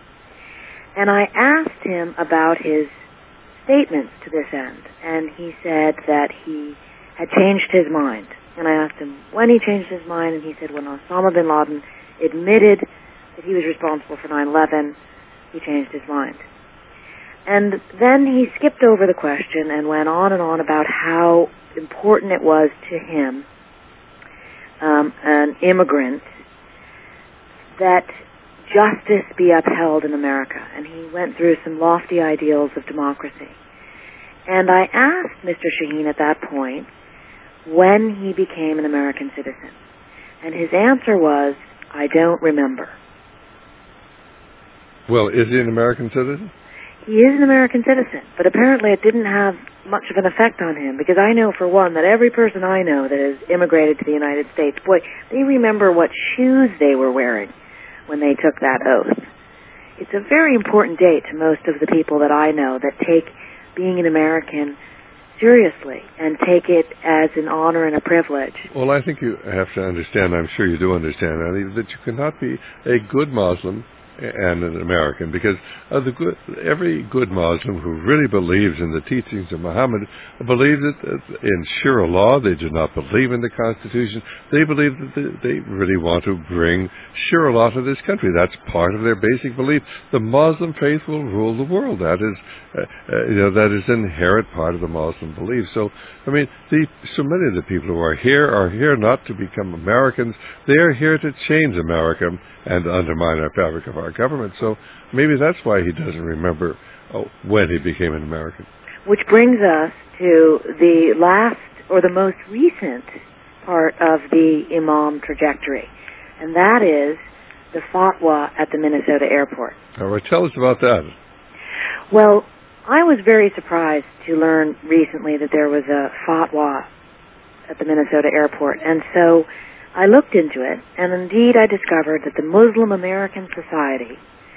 And I asked him about his statements to this end, and he said that he had changed his mind. And I asked him when he changed his mind, and he said when Osama bin Laden admitted that he was responsible for nine eleven, he changed his mind. And then he skipped over the question and went on and on about how important it was to him, um, an immigrant, that justice be upheld in America. And he went through some lofty ideals of democracy. And I asked Mister Shaheen at that point when he became an American citizen. And his answer was, I don't remember. Well, is he an American citizen? He is an American citizen, but apparently it didn't have much of an effect on him, because I know, for one, that every person I know that has immigrated to the United States, boy, they remember what shoes they were wearing when they took that oath. It's a very important date to most of the people that I know that take being an American seriously and take it as an honor and a privilege. Well, I think you have to understand, I'm sure you do understand, Annie, that you cannot be a good Muslim and an American, because uh, the good, every good Muslim who really believes in the teachings of Muhammad believes that uh, in Sharia law. They do not believe in the Constitution. They believe that they, they really want to bring Sharia law to this country. That's part of their basic belief. The Muslim faith will rule the world. That is, uh, uh, you know, that is an inherent part of the Muslim belief. So, I mean, the, so many of the people who are here are here not to become Americans. They are here to change America and undermine our fabric of our government. So maybe that's why he doesn't remember oh, when he became an American. Which brings us to the last or the most recent part of the Imam trajectory, and that is the fatwa at the Minnesota airport. All right, tell us about that. Well, I was very surprised to learn recently that there was a fatwa at the Minnesota airport, and so I looked into it, and indeed I discovered that the Muslim American Society,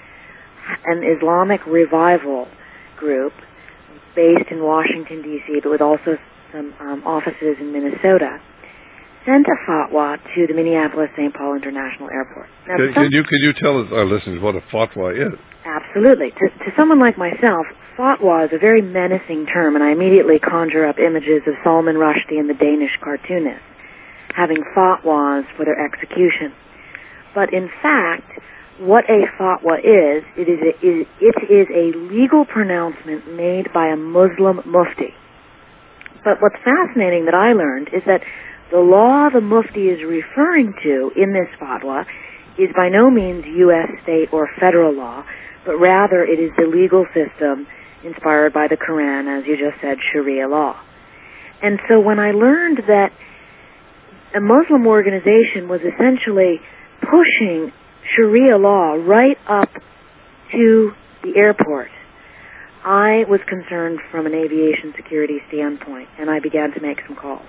an Islamic revival group based in Washington, D C, but with also some um, offices in Minnesota, sent a fatwa to the Minneapolis-Saint Paul International Airport. Now, can, some, can, you, can you tell our listeners what a fatwa is? Absolutely. To, to someone like myself, fatwa is a very menacing term, and I immediately conjure up images of Salman Rushdie and the Danish cartoonist having fatwas for their execution. But in fact, what a fatwa is, it is a, it is a legal pronouncement made by a Muslim mufti. But what's fascinating that I learned is that the law the mufti is referring to in this fatwa is by no means U S state or federal law, but rather it is the legal system inspired by the Quran, as you just said, Sharia law. And so when I learned that a Muslim organization was essentially pushing Sharia law right up to the airport, I was concerned from an aviation security standpoint, and I began to make some calls.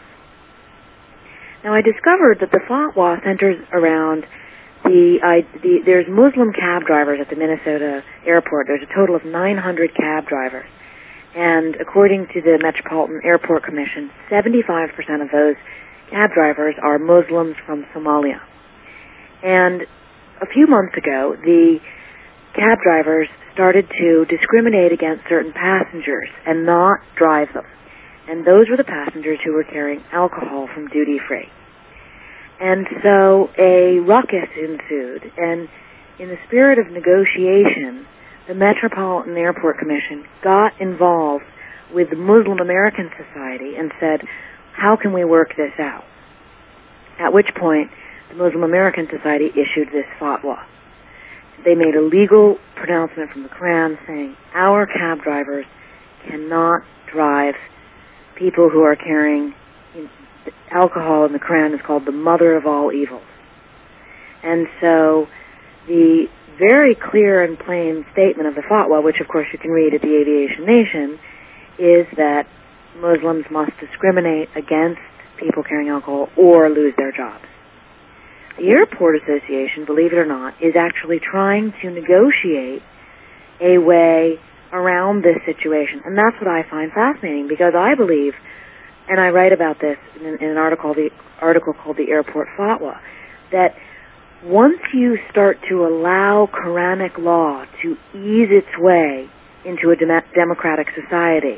Now, I discovered that the fatwa centers around the, I, the there's Muslim cab drivers at the Minnesota airport. There's a total of nine hundred cab drivers. And according to the Metropolitan Airport Commission, seventy-five percent of those cab drivers are Muslims from Somalia. And a few months ago, the cab drivers started to discriminate against certain passengers and not drive them. And those were the passengers who were carrying alcohol from duty-free. And so a ruckus ensued, and in the spirit of negotiation, the Metropolitan Airport Commission got involved with the Muslim American Society and said, how can we work this out? At which point, the Muslim American Society issued this fatwa. They made a legal pronouncement from the Quran saying, our cab drivers cannot drive people who are carrying you know, alcohol. In the Quran is called the mother of all evils. And so the very clear and plain statement of the fatwa, which of course you can read at the Aviation Nation, is that Muslims must discriminate against people carrying alcohol or lose their jobs. The Airport Association, believe it or not, is actually trying to negotiate a way around this situation. And that's what I find fascinating, because I believe, and I write about this in, in an article, the article called The Airport Fatwa, that once you start to allow Quranic law to ease its way into a dem- democratic society,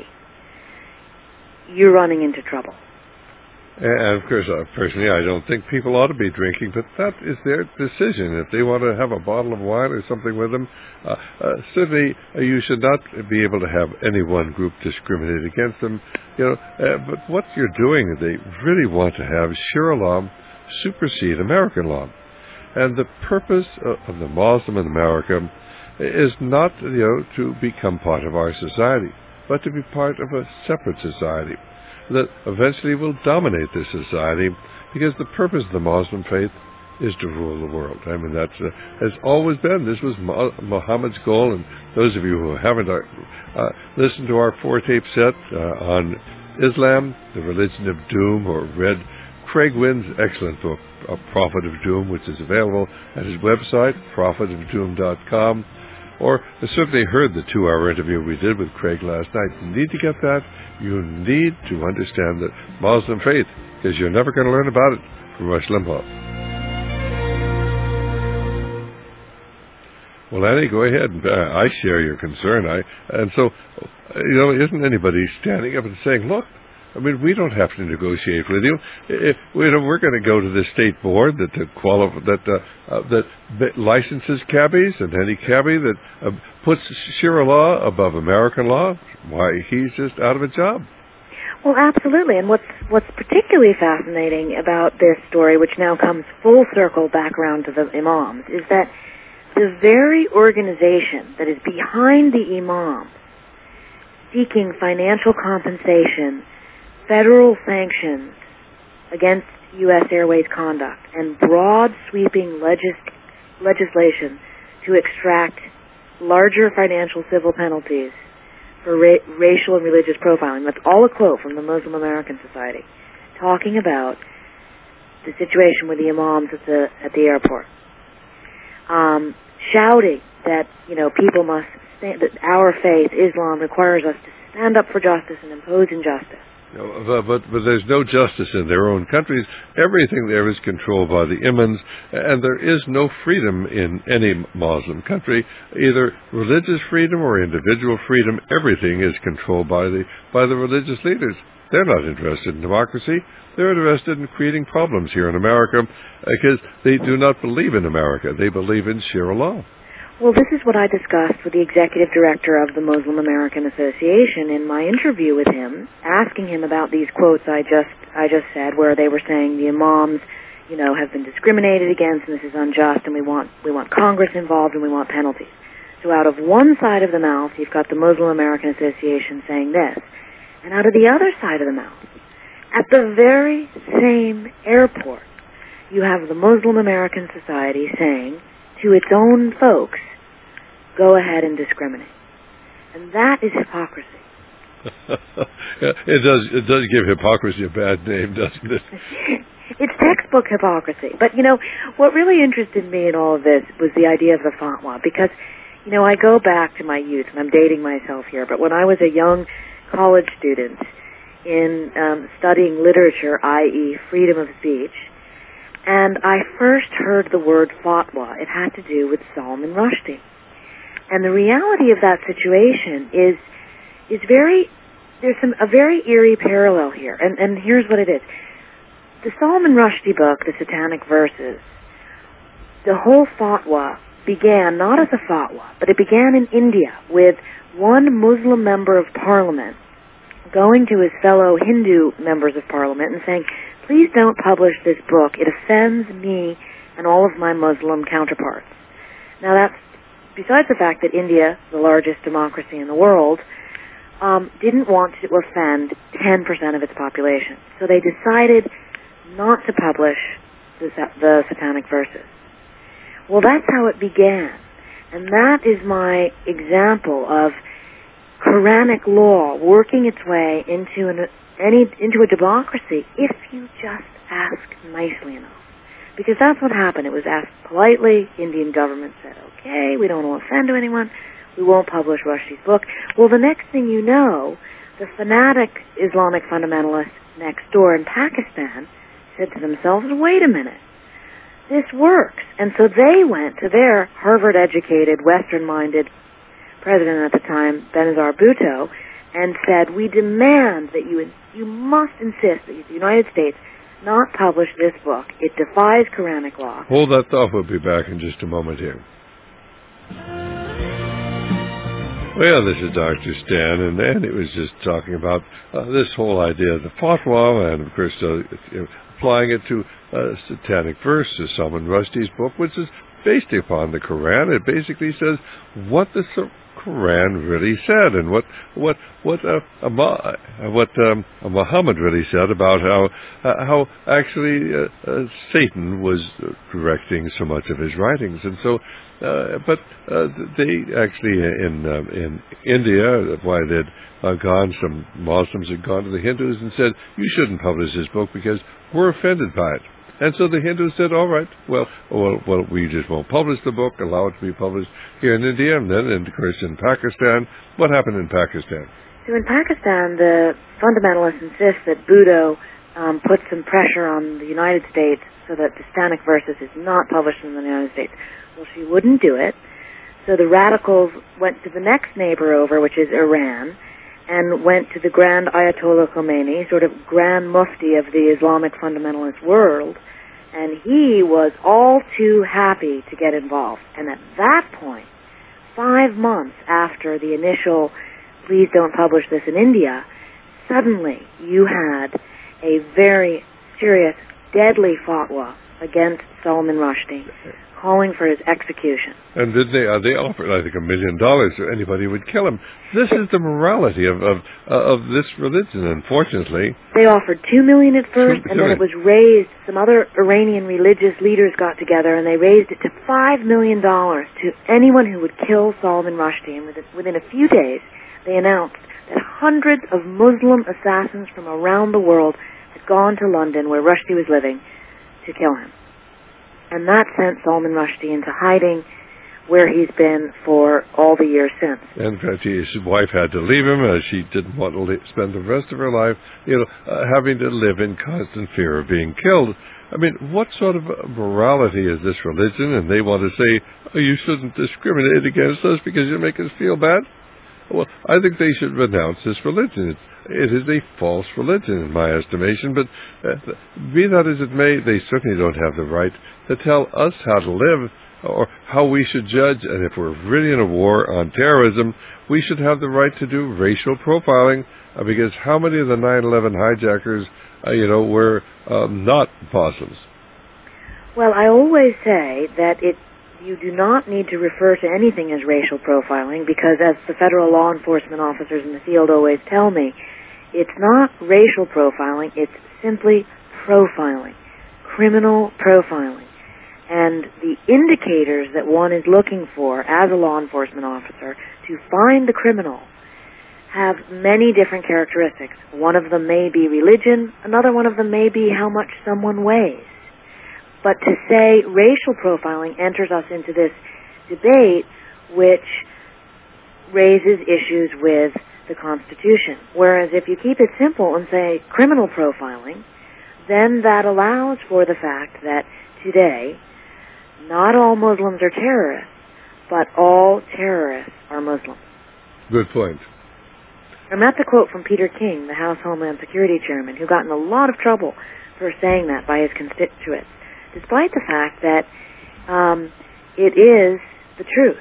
you're running into trouble. And of course, uh, personally, I don't think people ought to be drinking, but that is their decision. If they want to have a bottle of wine or something with them, uh, uh, certainly uh, you should not be able to have any one group discriminate against them. You know, uh, but what you're doing is they really want to have Sharia law supersede American law, and the purpose of, of the Muslim in America is not, you know, to become part of our society, but to be part of a separate society that eventually will dominate this society, because the purpose of the Muslim faith is to rule the world. I mean, that uh, has always been. This was Muhammad's goal, and those of you who haven't uh, uh, listened to our four-tape set uh, on Islam, the Religion of Doom, or read Craig Wynn's excellent book, A Prophet of Doom, which is available at his website, prophet of doom dot com. or certainly heard the two-hour interview we did with Craig last night. You need to get that. You need to understand the Muslim faith, because you're never going to learn about it from Rush Limbaugh. Well, Annie, go ahead. I share your concern. I and so, you know, isn't anybody standing up and saying, look, I mean, we don't have to negotiate with you. If, you know, we're going to go to the state board that that, quali- that, uh, uh, that licenses cabbies, and any cabbie that uh, puts Shira law above American law, why, he's just out of a job. Well, absolutely. And what's what's particularly fascinating about this story, which now comes full circle back around to the imams, is that the very organization that is behind the imams seeking financial compensation, federal sanctions against U S Airways conduct, and broad sweeping legis- legislation to extract larger financial civil penalties for ra- racial and religious profiling. That's all a quote from the Muslim American Society, talking about the situation with the imams at the at the airport. Um, shouting that, you know, people must stand, that our faith, Islam, requires us to stand up for justice and impose injustice. No, but, but but there's no justice in their own countries. Everything there is controlled by the imams, and there is no freedom in any Muslim country, either religious freedom or individual freedom. Everything is controlled by the by the religious leaders. They're not interested in democracy. They're interested in creating problems here in America because they do not believe in America. They believe in Sharia law. Well, this is what I discussed with the executive director of the Muslim American Association in my interview with him, asking him about these quotes I just I just said, where they were saying the imams, you know, have been discriminated against and this is unjust, and we want we want Congress involved and we want penalties. So out of one side of the mouth, you've got the Muslim American Association saying this, and out of the other side of the mouth, at the very same airport, you have the Muslim American Society saying to its own folks, go ahead and discriminate. And that is hypocrisy. it does it does give hypocrisy a bad name, doesn't it? It's textbook hypocrisy. But, you know, what really interested me in all of this was the idea of the fatwa, because, you know, I go back to my youth, and I'm dating myself here, but when I was a young college student in um, studying literature, that is freedom of speech, and I first heard the word fatwa, it had to do with Salman Rushdie. And the reality of that situation is is very, there's some a very eerie parallel here. And, and here's what it is. The Salman Rushdie book, The Satanic Verses, the whole fatwa began not as a fatwa, but it began in India with one Muslim member of parliament going to his fellow Hindu members of parliament and saying, please don't publish this book. It offends me and all of my Muslim counterparts. Now that's, besides the fact that India, the largest democracy in the world, um, didn't want to offend ten percent of its population. So they decided not to publish the, the Satanic Verses. Well, that's how it began. And that is my example of Quranic law working its way into an Any into a democracy if you just ask nicely enough. Because that's what happened. It was asked politely. Indian government said, okay, we don't want to offend anyone. We won't publish Rushdie's book. Well, the next thing you know, the fanatic Islamic fundamentalists next door in Pakistan said to themselves, wait a minute, this works. And so they went to their Harvard-educated, Western-minded president at the time, Benazir Bhutto, and said, we demand that you you must insist that the United States not publish this book. It defies Quranic law. Hold that thought. We'll be back in just a moment here. Well, this is Doctor Stan, and then it was just talking about uh, this whole idea of the fatwa, and of course uh, applying it to uh, Satanic Verses, Salman Rushdie's book, which is based upon the Quran. It basically says what the Quran really said, and what what what uh, uh, what um, Muhammad really said about how uh, how actually uh, uh, Satan was directing so much of his writings, and so. Uh, but uh, they actually in uh, in India, why they'd uh, gone, some Muslims had gone to the Hindus and said, "You shouldn't publish this book because we're offended by it." And so the Hindus said, all right, well, well, well, we just won't publish the book, allow it to be published here in India, and then, of course, in Pakistan. What happened in Pakistan? So in Pakistan, the fundamentalists insist that Budo um, put some pressure on the United States so that the Stanic Verses is not published in the United States. Well, she wouldn't do it. So the radicals went to the next neighbor over, which is Iran, and went to the Grand Ayatollah Khomeini, sort of Grand Mufti of the Islamic fundamentalist world, and he was all too happy to get involved. And at that point, five months after the initial, please don't publish this in India, suddenly you had a very serious, deadly fatwa against Salman Rushdie, calling for his execution. And did they? Uh, they offered, I think, a million dollars to anybody who would kill him. This is the morality of of, uh, of this religion. Unfortunately, they offered two million at first, two, and then it was raised. Some other Iranian religious leaders got together, and they raised it to five million dollars to anyone who would kill Salman Rushdie. And within, within a few days, they announced that hundreds of Muslim assassins from around the world had gone to London, where Rushdie was living, to kill him. And that sent Salman Rushdie into hiding, where he's been for all the years since. And in fact, his wife had to leave him, as she didn't want to li- spend the rest of her life, you know, uh, having to live in constant fear of being killed. I mean, what sort of morality is this religion? And they want to say, oh, you shouldn't discriminate against us because you make us feel bad? Well, I think they should renounce this religion. It's, it is a false religion, in my estimation, but uh, be that as it may, they certainly don't have the right to tell us how to live or how we should judge. And if we're really in a war on terrorism, we should have the right to do racial profiling, uh, because how many of the nine eleven hijackers, uh, you know, were um, not Muslims? Well, I always say that it you do not need to refer to anything as racial profiling, because as the federal law enforcement officers in the field always tell me, it's not racial profiling, it's simply profiling, criminal profiling. And the indicators that one is looking for as a law enforcement officer to find the criminal have many different characteristics. One of them may be religion, another one of them may be how much someone weighs. But to say racial profiling enters us into this debate which raises issues with the Constitution. Whereas if you keep it simple and say criminal profiling, then that allows for the fact that today, not all Muslims are terrorists, but all terrorists are Muslims. Good point. And that's a quote from Peter King, the House Homeland Security Chairman, who got in a lot of trouble for saying that by his constituents, despite the fact that um, it is the truth.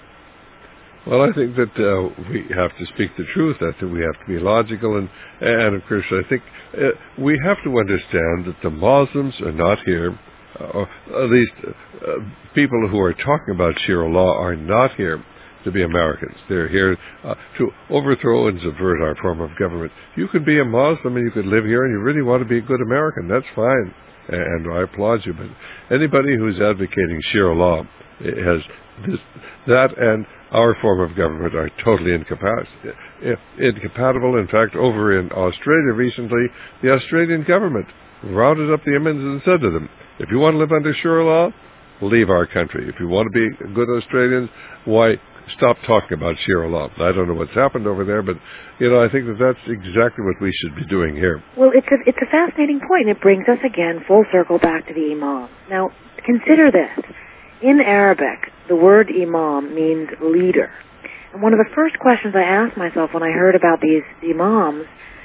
Well, I think that uh, we have to speak the truth, that we have to be logical, and, and of course, I think uh, we have to understand that the Muslims are not here, uh, or at least uh, people who are talking about Sharia law are not here to be Americans. They're here uh, to overthrow and subvert our form of government. You could be a Muslim and you could live here and you really want to be a good American. That's fine, and I applaud you. But anybody who's advocating Sharia law has this, that and our form of government are totally incapac- incompatible. In fact, over in Australia recently, the Australian government rounded up the Indians and said to them, if you want to live under Sharia law, leave our country. If you want to be good Australians, why, stop talking about Sharia law. I don't know what's happened over there, but, you know, I think that that's exactly what we should be doing here. Well, it's a, it's a fascinating point, and it brings us again full circle back to the imam. Now, consider this. In Arabic, the word imam means leader. And one of the first questions I asked myself when I heard about these imams,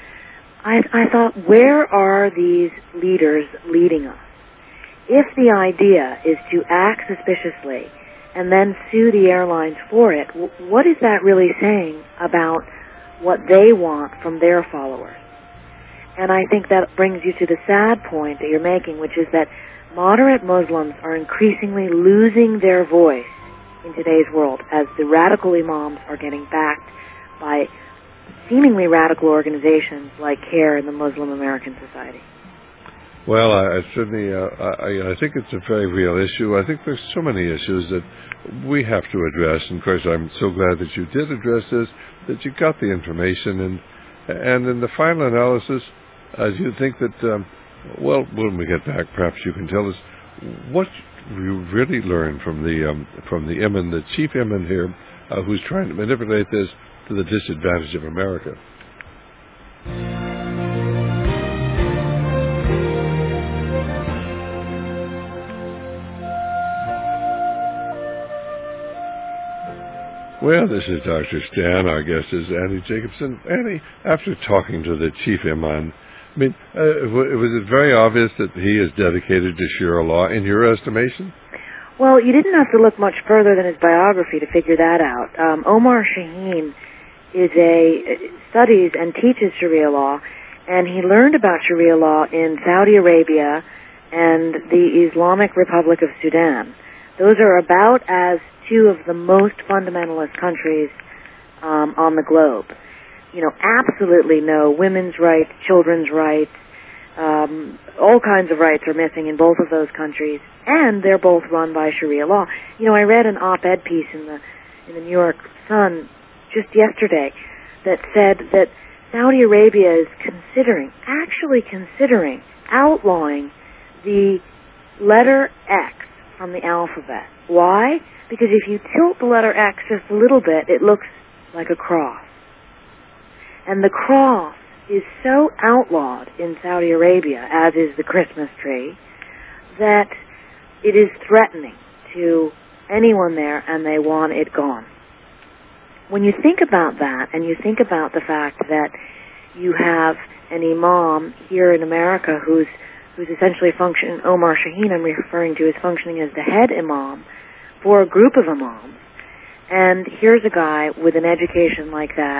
I, I thought, where are these leaders leading us? If the idea is to act suspiciously and then sue the airlines for it, what is that really saying about what they want from their followers? And I think that brings you to the sad point that you're making, which is that moderate Muslims are increasingly losing their voice in today's world as the radical imams are getting backed by seemingly radical organizations like CARE and the Muslim American Society. Well, I, I certainly, uh, I, I think it's a very real issue. I think there's so many issues that we have to address. And of course, I'm so glad that you did address this, that you got the information. And and in the final analysis, as you think that um, Well, when we get back, perhaps you can tell us what you really learned from the um, from the Imam, the chief Imam here, uh, who's trying to manipulate this to the disadvantage of America. Well, this is Doctor Stan. Our guest is Annie Jacobson. Annie, after talking to the chief Imam, I mean, uh, was it very obvious that he is dedicated to Sharia law in your estimation? Well, you didn't have to look much further than his biography to figure that out. Um, Omar Shaheen is a studies and teaches Sharia law, and he learned about Sharia law in Saudi Arabia and the Islamic Republic of Sudan. Those are about as two of the most fundamentalist countries um, on the globe. You know, absolutely no women's rights, children's rights, um, all kinds of rights are missing in both of those countries, and they're both run by Sharia law. You know, I read an op-ed piece in the in the New York Sun just yesterday that said that Saudi Arabia is considering, actually considering, outlawing the letter X from the alphabet. Why? Because if you tilt the letter X just a little bit, it looks like a cross. And the cross is so outlawed in Saudi Arabia, as is the Christmas tree, that it is threatening to anyone there, and they want it gone. When you think about that, and you think about the fact that you have an imam here in America who's who's essentially functioning, Omar Shaheen I'm referring to, is functioning as the head imam for a group of imams, and here's a guy with an education like that,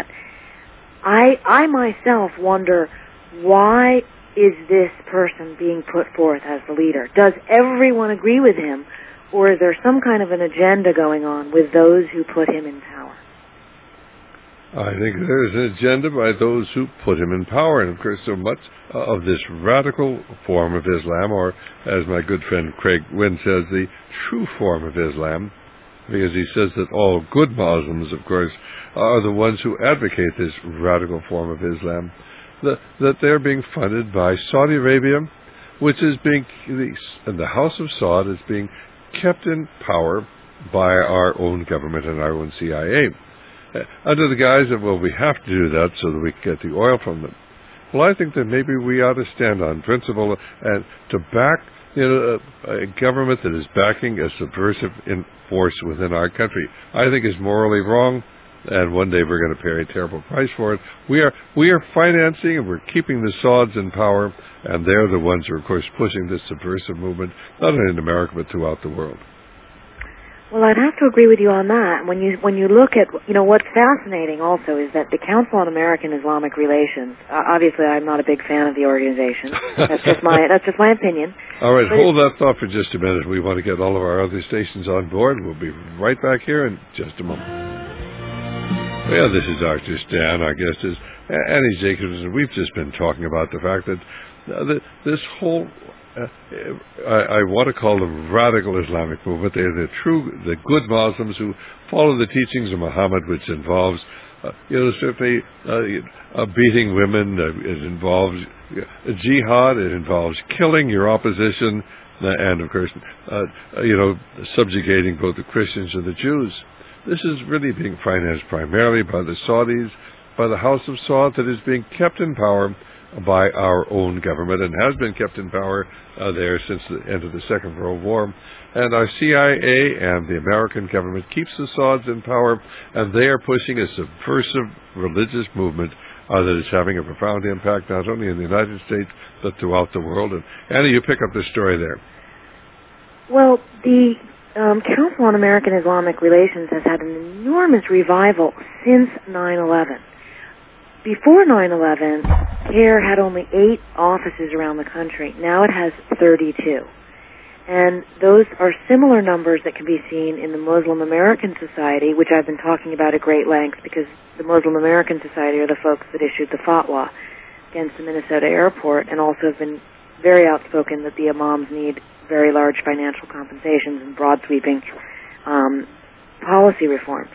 I I myself wonder, why is this person being put forth as the leader? Does everyone agree with him, or is there some kind of an agenda going on with those who put him in power? I think there's an agenda by those who put him in power, and of course so much of this radical form of Islam, or as my good friend Craig Wynn says, the true form of Islam, because he says that all good Muslims, of course, are the ones who advocate this radical form of Islam, that, that they're being funded by Saudi Arabia, which is being, and the House of Saud is being kept in power by our own government and our own C I A. Under the guise of, well, we have to do that so that we can get the oil from them. Well, I think that maybe we ought to stand on principle and to back, you know, a, a government that is backing a subversive in force within our country. I think is morally wrong, and one day we're going to pay a terrible price for it. We are we are financing and we're keeping the Sauds in power, and they're the ones who are, of course, pushing this subversive movement, not only in America but throughout the world. Well, I'd have to agree with you on that. When you when you look at, you know, what's fascinating also is that the Council on American Islamic Relations, uh, obviously I'm not a big fan of the organization. That's just my that's just my opinion. All right, but hold that thought for just a minute. We want to get all of our other stations on board. We'll be right back here in just a moment. Well, this is Doctor Stan. Our guest is Annie Jacobson. We've just been talking about the fact that uh, this whole Uh, I, I want to call them radical Islamic movement. They're the true, the good Muslims who follow the teachings of Muhammad, which involves, uh, you know, certainly uh, uh, beating women. Uh, it involves uh, jihad. It involves killing your opposition, uh, and of course, uh, you know, subjugating both the Christians and the Jews. This is really being financed primarily by the Saudis, by the House of Saud, that is being kept in power by our own government and has been kept in power uh, there since the end of the Second World War. And our C I A and the American government keeps the Sauds in power, and they are pushing a subversive religious movement uh, that is having a profound impact not only in the United States but throughout the world. And Annie, you pick up the story there. Well, the um, Council on American Islamic Relations has had an enormous revival since nine eleven. Before nine eleven, CARE had only eight offices around the country. Now it has thirty-two. And those are similar numbers that can be seen in the Muslim American Society, which I've been talking about at great length, because the Muslim American Society are the folks that issued the fatwa against the Minnesota airport, and also have been very outspoken that the imams need very large financial compensations and broad sweeping um, policy reform.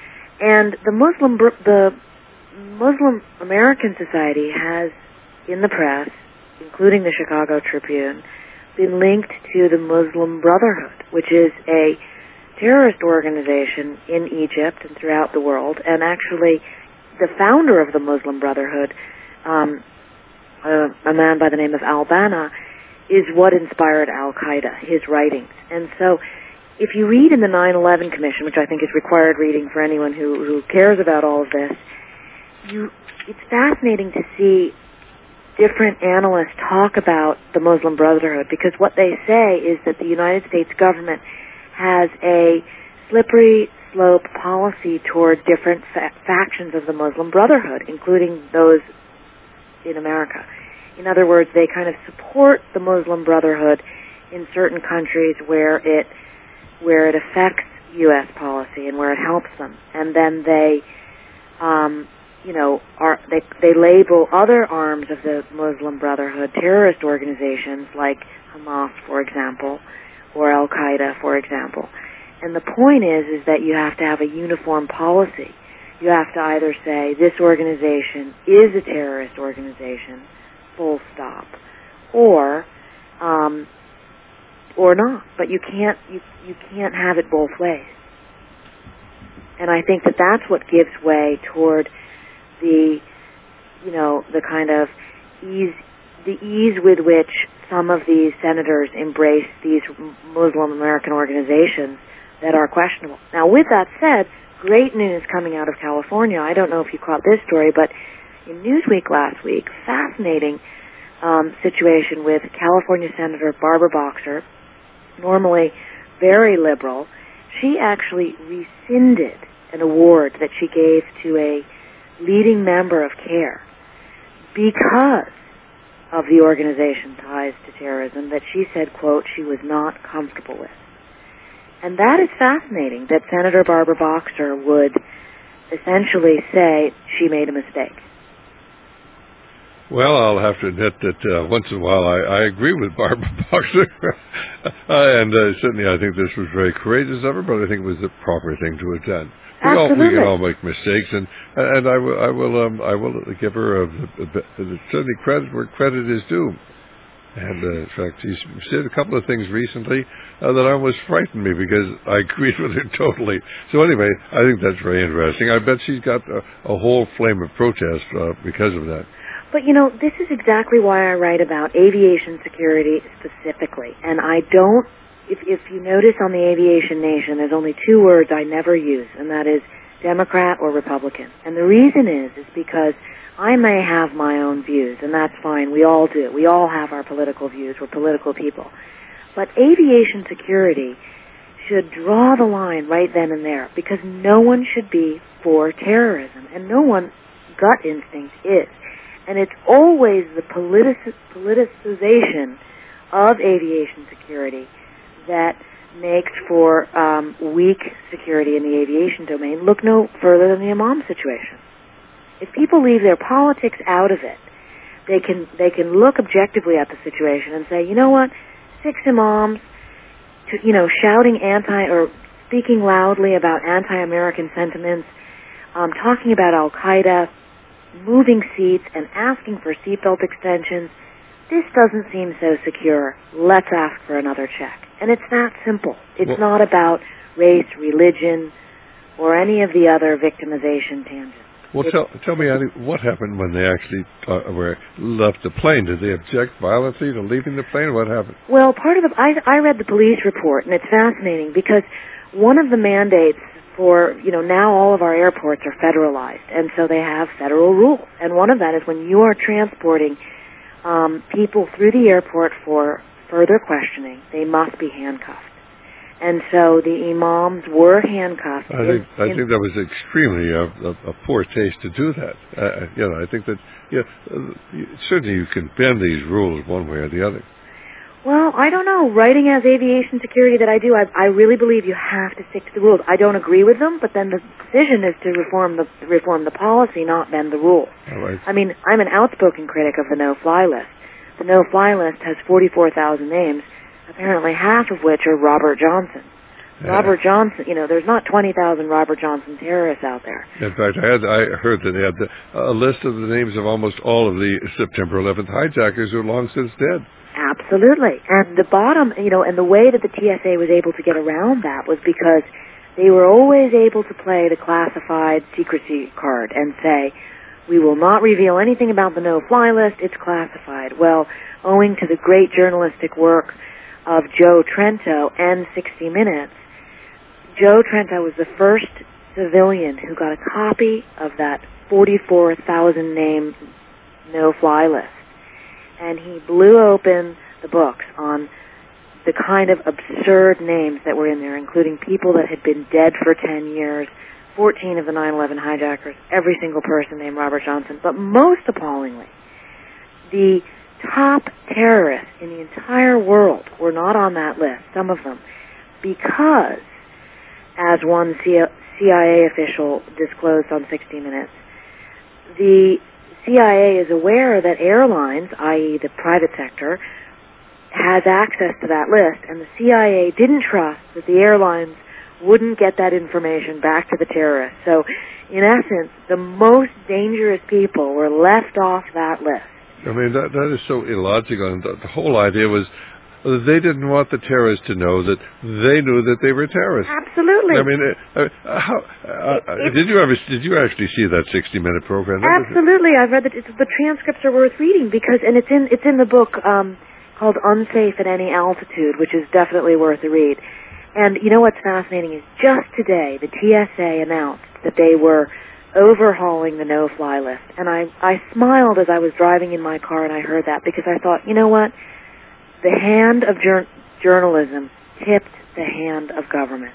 And the Muslim the Muslim American Society has, in the press, including the Chicago Tribune, been linked to the Muslim Brotherhood, which is a terrorist organization in Egypt and throughout the world. And actually, the founder of the Muslim Brotherhood, um, a, a man by the name of al-Banna, is what inspired Al-Qaeda, his writings. And so, if you read in the nine eleven Commission, which I think is required reading for anyone who, who cares about all of this, you, it's fascinating to see different analysts talk about the Muslim Brotherhood, because what they say is that the United States government has a slippery slope policy toward different fa- factions of the Muslim Brotherhood, including those in America. In other words, they kind of support the Muslim Brotherhood in certain countries where it where it affects U S policy and where it helps them, and then they, um, you know, are they they label other arms of the Muslim Brotherhood terrorist organizations like Hamas, for example, or Al Qaeda, for example. And the point is, is that you have to have a uniform policy. You have to either say this organization is a terrorist organization, full stop, or um, or not. But you can't you you can't have it both ways. And I think that that's what gives way toward the, you know, the kind of ease, the ease with which some of these senators embrace these Muslim American organizations that are questionable. Now, with that said, great news coming out of California. I don't know if you caught this story, but in Newsweek last week, fascinating um, situation with California Senator Barbara Boxer, normally very liberal. She actually rescinded an award that she gave to a leading member of CARE because of the organization ties to terrorism that she said, quote, she was not comfortable with. And that is fascinating, that Senator Barbara Boxer would essentially say she made a mistake. Well, I'll have to admit that uh, once in a while I, I agree with Barbara Boxer. uh, and uh, certainly I think this was very courageous of her, but I think it was the proper thing to have done. We all, we can all make mistakes, and and I will I will um, I will give her a, a, a, a, certainly credit where credit is due. And uh, in fact, she said a couple of things recently uh, that almost frightened me because I agreed with her totally. So anyway, I think that's very interesting. I bet she's got a, a whole flame of protest uh, because of that. But, you know, this is exactly why I write about aviation security specifically. And I don't, if, if you notice on the Aviation Nation, there's only two words I never use, and that is Democrat or Republican. And the reason is, is because I may have my own views, and that's fine. We all do. We all have our political views. We're political people. But aviation security should draw the line right then and there, because no one should be for terrorism, and no one, gut instinct, is. And it's always the politic- politicization of aviation security that makes for um, weak security in the aviation domain. Look no further than the Imam situation. If people leave their politics out of it, they can they can look objectively at the situation and say, you know what, six imams, to, you know, shouting anti or speaking loudly about anti-American sentiments, um, talking about Al Qaeda, moving seats and asking for seatbelt extensions. This doesn't seem so secure. Let's ask for another check. And it's that simple. It's well, not about race, religion, or any of the other victimization tangents. Well, tell, tell me, Annie, what happened when they actually uh, were left the plane? Did they object violently to leaving the plane? What happened? Well, part of the, I, I read the police report, and it's fascinating because one of the mandates for, you know, now all of our airports are federalized, and so they have federal rules. And one of that is when you are transporting um, people through the airport for further questioning, they must be handcuffed. And so the imams were handcuffed. I think in, I think that was extremely a, a, a poor taste to do that. Uh, you know, I think that yeah, uh, certainly you can bend these rules one way or the other. Well, I don't know. Writing as aviation security that I do, I, I really believe you have to stick to the rules. I don't agree with them, but then the decision is to reform the reform the policy, not bend the rules. All right. I mean, I'm an outspoken critic of the no-fly list. The no-fly list has forty-four thousand names, apparently half of which are Robert Johnson. Robert Johnson, you know, there's not twenty thousand Robert Johnson terrorists out there. In fact, I had I heard that they had the, a list of the names of almost all of the September eleventh hijackers who are long since dead. Absolutely. And the bottom, you know, and the way that the T S A was able to get around that was because they were always able to play the classified secrecy card and say, we will not reveal anything about the no-fly list, it's classified. Well, owing to the great journalistic work of Joe Trento and sixty minutes, Joe Trento was the first civilian who got a copy of that forty-four thousand name no-fly list. And he blew open the books on the kind of absurd names that were in there, including people that had been dead for ten years, fourteen of the nine eleven hijackers, every single person named Robert Johnson. But most appallingly, the top terrorists in the entire world were not on that list, some of them, because, as one C I A official disclosed on sixty minutes, the C I A is aware that airlines, that is the private sector, has access to that list, and the C I A didn't trust that the airlines wouldn't get that information back to the terrorists. So, in essence, the most dangerous people were left off that list. I mean, that that is so illogical, and the, the whole idea was they didn't want the terrorists to know that they knew that they were terrorists. Absolutely. I mean, uh, uh, how uh, did you ever did you actually see that sixty minute program? That absolutely, I've read the, the transcripts are worth reading because, and it's in it's in the book um, called "Unsafe at Any Altitude," which is definitely worth a read. And you know what's fascinating is just today the T S A announced that they were overhauling the no-fly list, and I I smiled as I was driving in my car and I heard that because I thought, you know what? The hand of jur- journalism tipped the hand of government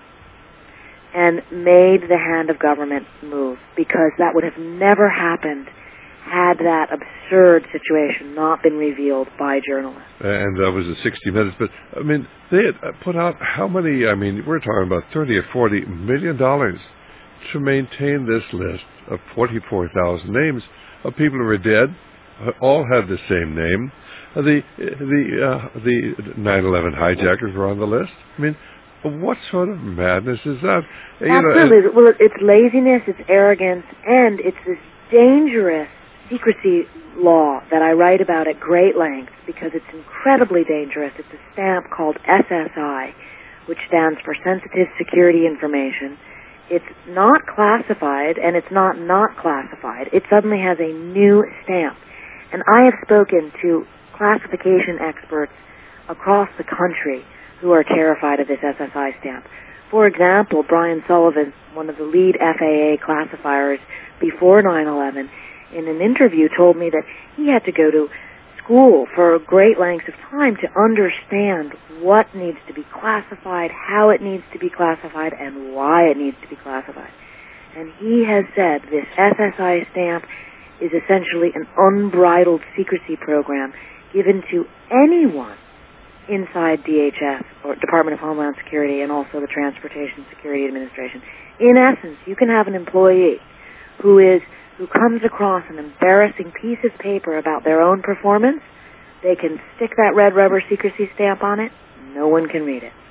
and made the hand of government move, because that would have never happened had that absurd situation not been revealed by journalists. And that was the sixty minutes. But, I mean, they had put out how many, I mean, we're talking about thirty or forty million dollars to maintain this list of forty-four thousand names of people who were dead, all had the same name. The the uh, the nine eleven hijackers were on the list. I mean, what sort of madness is that? You Absolutely. Know, well, it's laziness, it's arrogance, and it's this dangerous secrecy law that I write about at great length because it's incredibly dangerous. It's a stamp called S S I, which stands for Sensitive Security Information. It's not classified, and it's not not classified. It suddenly has a new stamp. And I have spoken to classification experts across the country who are terrified of this S S I stamp. For example, Brian Sullivan, one of the lead F A A classifiers before nine eleven, in an interview told me that he had to go to school for great lengths of time to understand what needs to be classified, how it needs to be classified, and why it needs to be classified. And he has said this S S I stamp is essentially an unbridled secrecy program given to anyone inside D H S, or Department of Homeland Security, and also the Transportation Security Administration. In essence, you can have an employee who is who comes across an embarrassing piece of paper about their own performance. They can stick that red rubber secrecy stamp on it. No one can read it.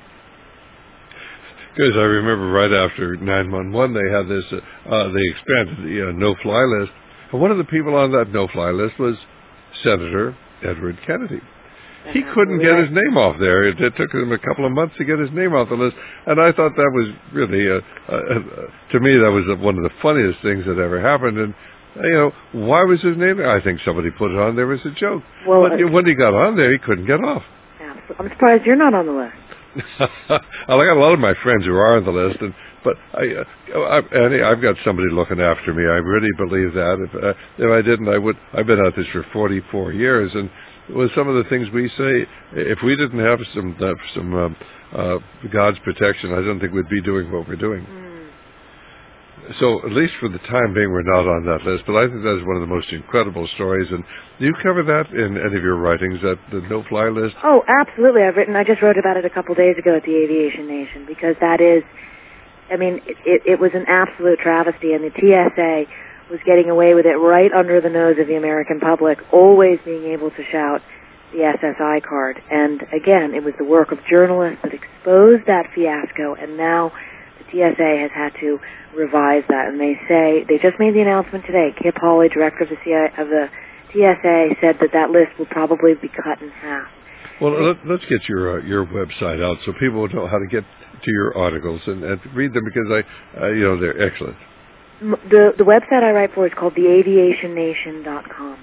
Because I remember right after nine one one, they had this, uh, uh, they expanded the uh, no-fly list. And one of the people on that no-fly list was Senator Edward Kennedy. That's He couldn't get his name off there. It, it took him a couple of months to get his name off the list. And I thought that was really, uh, uh, uh, to me, that was one of the funniest things that ever happened. And, uh, you know, why was his name there? I think somebody put it on there as a joke. Well, but uh, when he got on there, he couldn't get off. I'm surprised you're not on the list. I got a lot of my friends who are on the list, and but I, uh, I, Annie, I've got somebody looking after me. I really believe that. If uh, if I didn't, I would. I've been at this for forty-four years, and with some of the things we say, if we didn't have some uh, some um, uh, God's protection, I don't think we'd be doing what we're doing. Mm. So at least for the time being, we're not on that list. But I think that's one of the most incredible stories. And do you cover that in any of your writings, that the no-fly list? Oh, absolutely. I've written. I just wrote about it a couple days ago at the Aviation Nation, because that is, I mean, it, it, it was an absolute travesty, and the T S A was getting away with it right under the nose of the American public, always being able to shout, the S S I card. And again, it was the work of journalists that exposed that fiasco, and now the T S A has had to revise that. And they say, they just made the announcement today, Kip Hawley, director of the C I A, of the T S A, said that that list will probably be cut in half. Well, let, let's get your uh, your website out so people know how to get to your articles and, and read them, because I, uh, you know, they're excellent. The the website I write for is called the aviation nation dot com.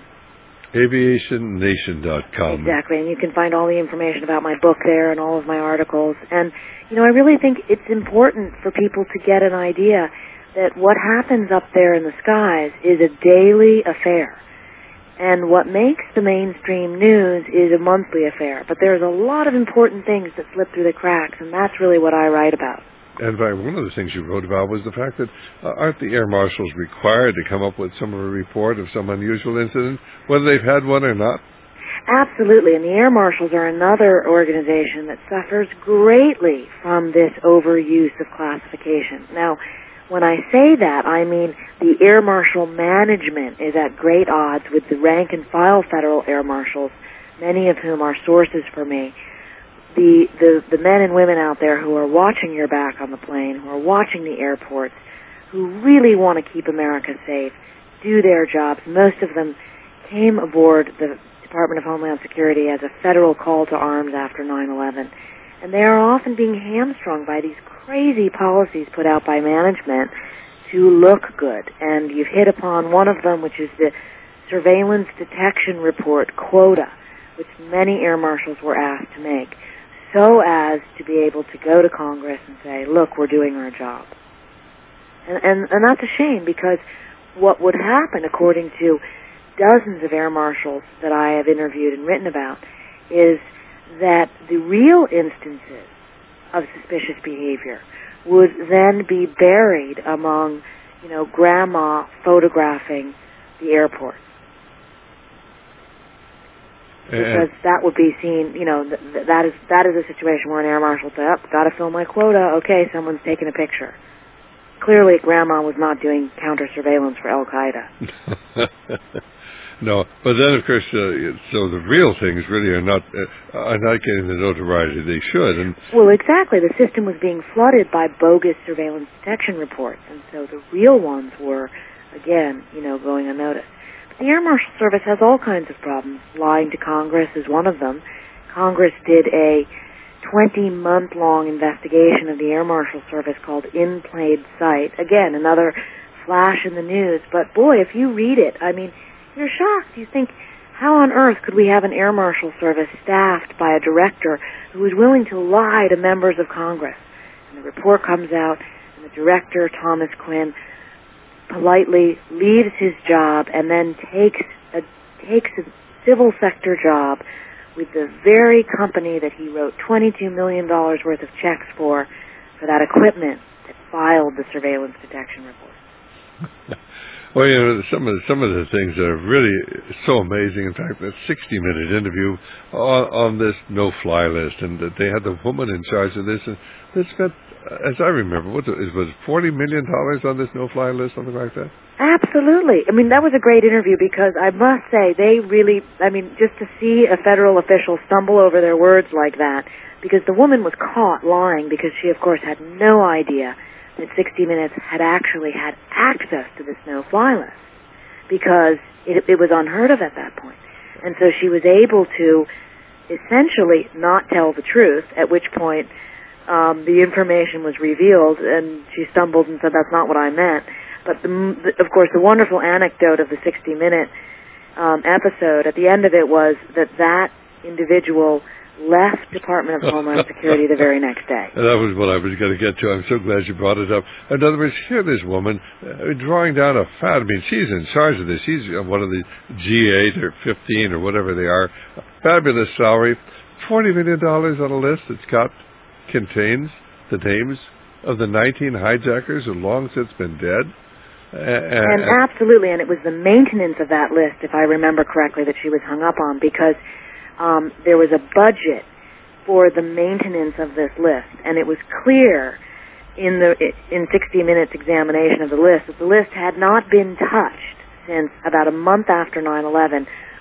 aviation nation dot com. Exactly, and you can find all the information about my book there and all of my articles. And, you know, I really think it's important for people to get an idea that what happens up there in the skies is a daily affair. And what makes the mainstream news is a monthly affair. But there's a lot of important things that slip through the cracks, and that's really what I write about. And one of the things you wrote about was the fact that uh, aren't the air marshals required to come up with some of a report of some unusual incident, whether they've had one or not? Absolutely, and the air marshals are another organization that suffers greatly from this overuse of classification. Now, when I say that, I mean the air marshal management is at great odds with the rank and file federal air marshals, many of whom are sources for me. The, the, the men and women out there who are watching your back on the plane, who are watching the airports, who really want to keep America safe, do their jobs. Most of them came aboard the Department of Homeland Security as a federal call to arms after nine eleven. And they are often being hamstrung by these crazy policies put out by management to look good. And you've hit upon one of them, which is the Surveillance Detection Report quota, which many air marshals were asked to make, so as to be able to go to Congress and say, look, we're doing our job. And, and, and that's a shame, because what would happen, according to dozens of air marshals that I have interviewed and written about, is that the real instances of suspicious behavior would then be buried among, you know, grandma photographing the airport. Because that would be seen, you know, th- th- that is that is a situation where an air marshal said, oh, got to fill my quota, okay, someone's taking a picture. Clearly, grandma was not doing counter-surveillance for Al-Qaeda. No, but then, of course, uh, so the real things really are not uh, are not getting the notoriety they should. And well, exactly. The system was being flooded by bogus surveillance detection reports, and so the real ones were, again, you know, going unnoticed. The Air Marshal Service has all kinds of problems. Lying to Congress is one of them. Congress did a twenty-month-long investigation of the Air Marshal Service called In Plain Sight. Again, another flash in the news. But, boy, if you read it, I mean, you're shocked. You think, how on earth could we have an Air Marshal Service staffed by a director who is willing to lie to members of Congress? And the report comes out, and the director, Thomas Quinn, politely leaves his job and then takes a takes a civil sector job with the very company that he wrote twenty-two million dollars worth of checks for, for that equipment that filed the surveillance detection report. Well, you know, some of the, some of the things that are really so amazing. In fact, that sixty-minute interview on, on this no-fly list, and that they had the woman in charge of this, and they spent, as I remember, what was it, forty million dollars on this no-fly list, something like that? Absolutely. I mean, that was a great interview, because I must say, they really, I mean, just to see a federal official stumble over their words like that, because the woman was caught lying, because she, of course, had no idea that sixty minutes had actually had access to this no-fly list, because it, it was unheard of at that point. And so she was able to essentially not tell the truth, at which point um, the information was revealed, and she stumbled and said, that's not what I meant. But, the, the, of course, the wonderful anecdote of the sixty-minute um, episode, at the end of it, was that that individual left Department of Homeland Security the very next day. That was what I was going to get to. I'm so glad you brought it up. In other words, here this woman uh, drawing down a fat, I mean, she's in charge of this. She's one of the G eight or fifteen or whatever they are. Fabulous salary. forty million dollars on a list that's got, contains the names of the nineteen hijackers who long since been dead. And, and absolutely, and it was the maintenance of that list, if I remember correctly, that she was hung up on, because Um, there was a budget for the maintenance of this list, and it was clear in the in sixty minutes examination of the list that the list had not been touched since about a month after nine eleven,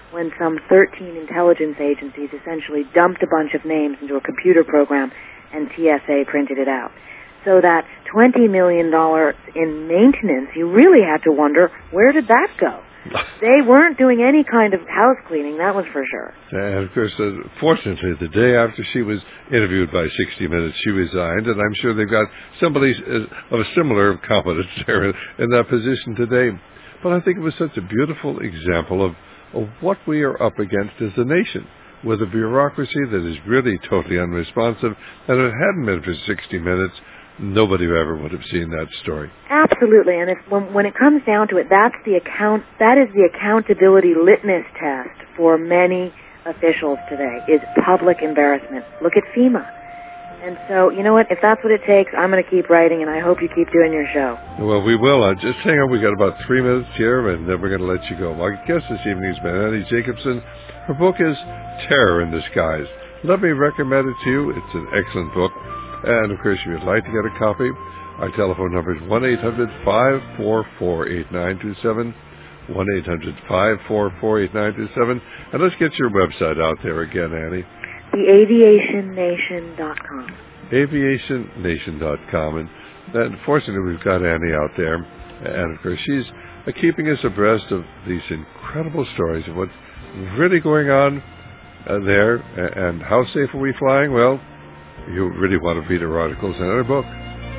when some thirteen intelligence agencies essentially dumped a bunch of names into a computer program and T S A printed it out. So that twenty million dollars in maintenance, you really had to wonder, where did that go? They weren't doing any kind of house cleaning, that was for sure. And, of course, uh, fortunately, the day after she was interviewed by sixty minutes, she resigned, and I'm sure they've got somebody uh, of a similar competence there in that position today. But I think it was such a beautiful example of, of what we are up against as a nation, with a bureaucracy that is really totally unresponsive, and if it hadn't been for sixty minutes, nobody ever would have seen that story. Absolutely, and if when, when it comes down to it, that's the account. That is the accountability litmus test for many officials today: is public embarrassment. Look at FEMA. And so, you know what? If that's what it takes, I'm going to keep writing, and I hope you keep doing your show. Well, we will. Uh, just hang on. We got about three minutes here, and then we're going to let you go. My guest this evening has been Annie Jacobsen. Her book is Terror in Disguise. Let me recommend it to you. It's an excellent book. And, of course, if you'd like to get a copy, our telephone number is one eight hundred five four four eight nine two seven, one eight hundred five four four eight nine two seven. And let's get your website out there again, Annie. The aviation nation dot com. aviation nation dot com. And then, fortunately, we've got Annie out there. And, of course, she's uh, keeping us abreast of these incredible stories of what's really going on uh, there. And how safe are we flying? Well, you really want to read her articles in her book.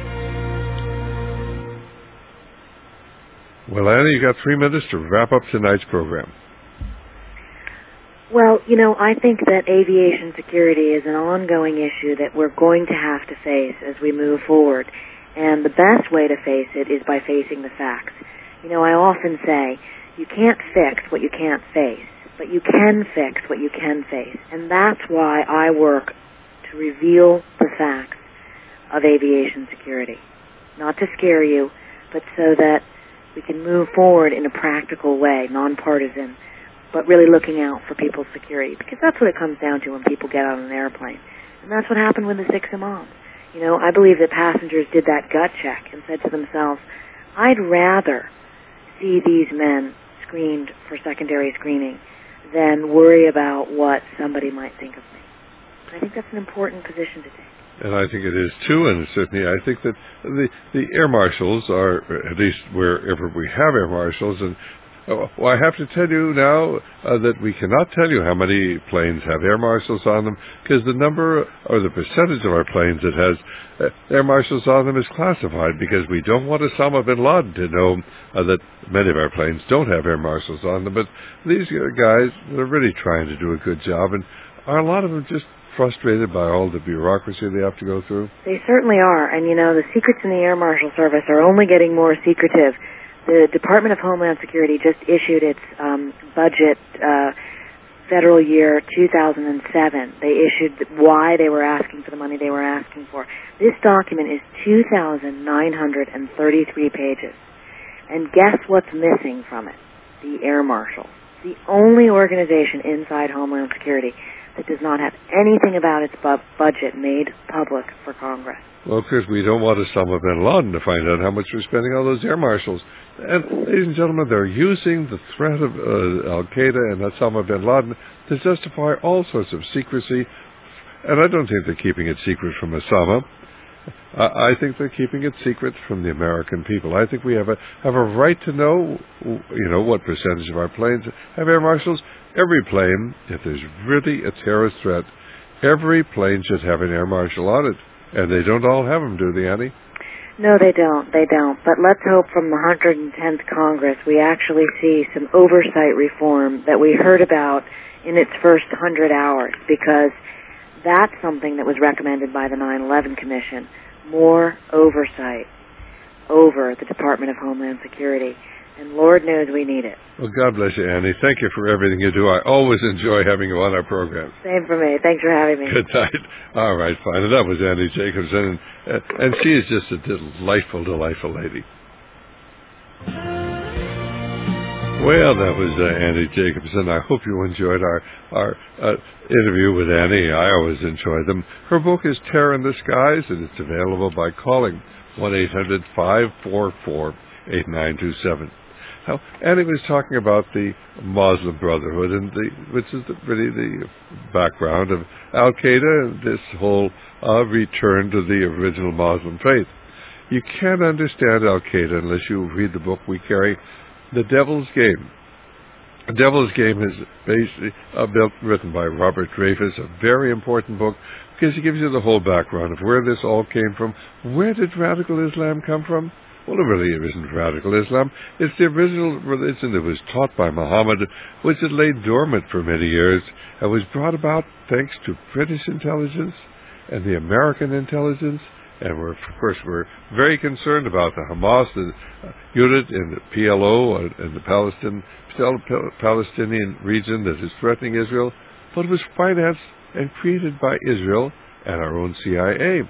Well, Annie, you got three minutes to wrap up tonight's program. Well, you know, I think that aviation security is an ongoing issue that we're going to have to face as we move forward. And the best way to face it is by facing the facts. You know, I often say, you can't fix what you can't face, but you can fix what you can face. And that's why I work to reveal the facts of aviation security. Not to scare you, but so that we can move forward in a practical way, nonpartisan, but really looking out for people's security. Because that's what it comes down to when people get on an airplane. And that's what happened with the six imams. You know, I believe that passengers did that gut check and said to themselves, I'd rather see these men screened for secondary screening than worry about what somebody might think of me. I think that's an important position to take. And I think it is, too, and certainly I think that the the air marshals are, at least wherever we have air marshals, and oh, well, I have to tell you now uh, that we cannot tell you how many planes have air marshals on them, because the number or the percentage of our planes that has uh, air marshals on them is classified, because we don't want Osama bin Laden to know uh, that many of our planes don't have air marshals on them. But these guys, they're really trying to do a good job, and are a lot of them just frustrated by all the bureaucracy they have to go through? They certainly are. And, you know, the secrets in the Air Marshal Service are only getting more secretive. The Department of Homeland Security just issued its um, budget uh, federal year two thousand seven. They issued why they were asking for the money they were asking for. This document is two thousand nine hundred thirty-three pages. And guess what's missing from it? The Air Marshal. The only organization inside Homeland Security that does not have anything about its bu- budget made public for Congress. Well, of course, we don't want Osama bin Laden to find out how much we're spending on those air marshals. And, ladies and gentlemen, they're using the threat of uh, Al-Qaeda and Osama bin Laden to justify all sorts of secrecy. And I don't think they're keeping it secret from Osama. I, I think they're keeping it secret from the American people. I think we have a have a right to know, you know, what percentage of our planes have air marshals. Every plane, if there's really a terrorist threat, every plane should have an air marshal on it. And they don't all have them, do they, Annie? No, they don't. They don't. But let's hope from the one hundred tenth Congress we actually see some oversight reform that we heard about in its first one hundred hours, because that's something that was recommended by the nine eleven Commission, more oversight over the Department of Homeland Security. And Lord knows we need it. Well, God bless you, Annie. Thank you for everything you do. I always enjoy having you on our program. Same for me. Thanks for having me. Good night. All right, fine. And that was Annie Jacobsen. And, uh, and she is just a delightful, delightful lady. Well, that was uh, Annie Jacobsen. I hope you enjoyed our, our uh, interview with Annie. I always enjoy them. Her book is Terror in Disguise, and it's available by calling one eight hundred five four four eight nine two seven. How, and he was talking about the Muslim Brotherhood, and the, which is the, really the background of Al-Qaeda and this whole uh, return to the original Muslim faith. You can't understand Al-Qaeda unless you read the book we carry, The Devil's Game. The Devil's Game is basically uh, built, written by Robert Dreyfus, a very important book, because it gives you the whole background of where this all came from. Where did radical Islam come from? Well, it really isn't radical Islam. It's the original religion that was taught by Muhammad, which had laid dormant for many years, and was brought about thanks to British intelligence and the American intelligence. And we're, of course, we're very concerned about the Hamas the, uh, unit in the P L O and the Palestine, Palestinian region that is threatening Israel, but it was financed and created by Israel and our own C I A.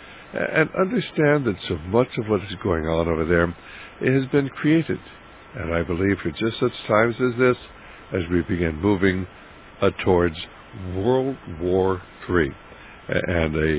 And understand that so much of what is going on over there, it has been created. And I believe for just such times as this, as we begin moving uh, towards World War Three and a,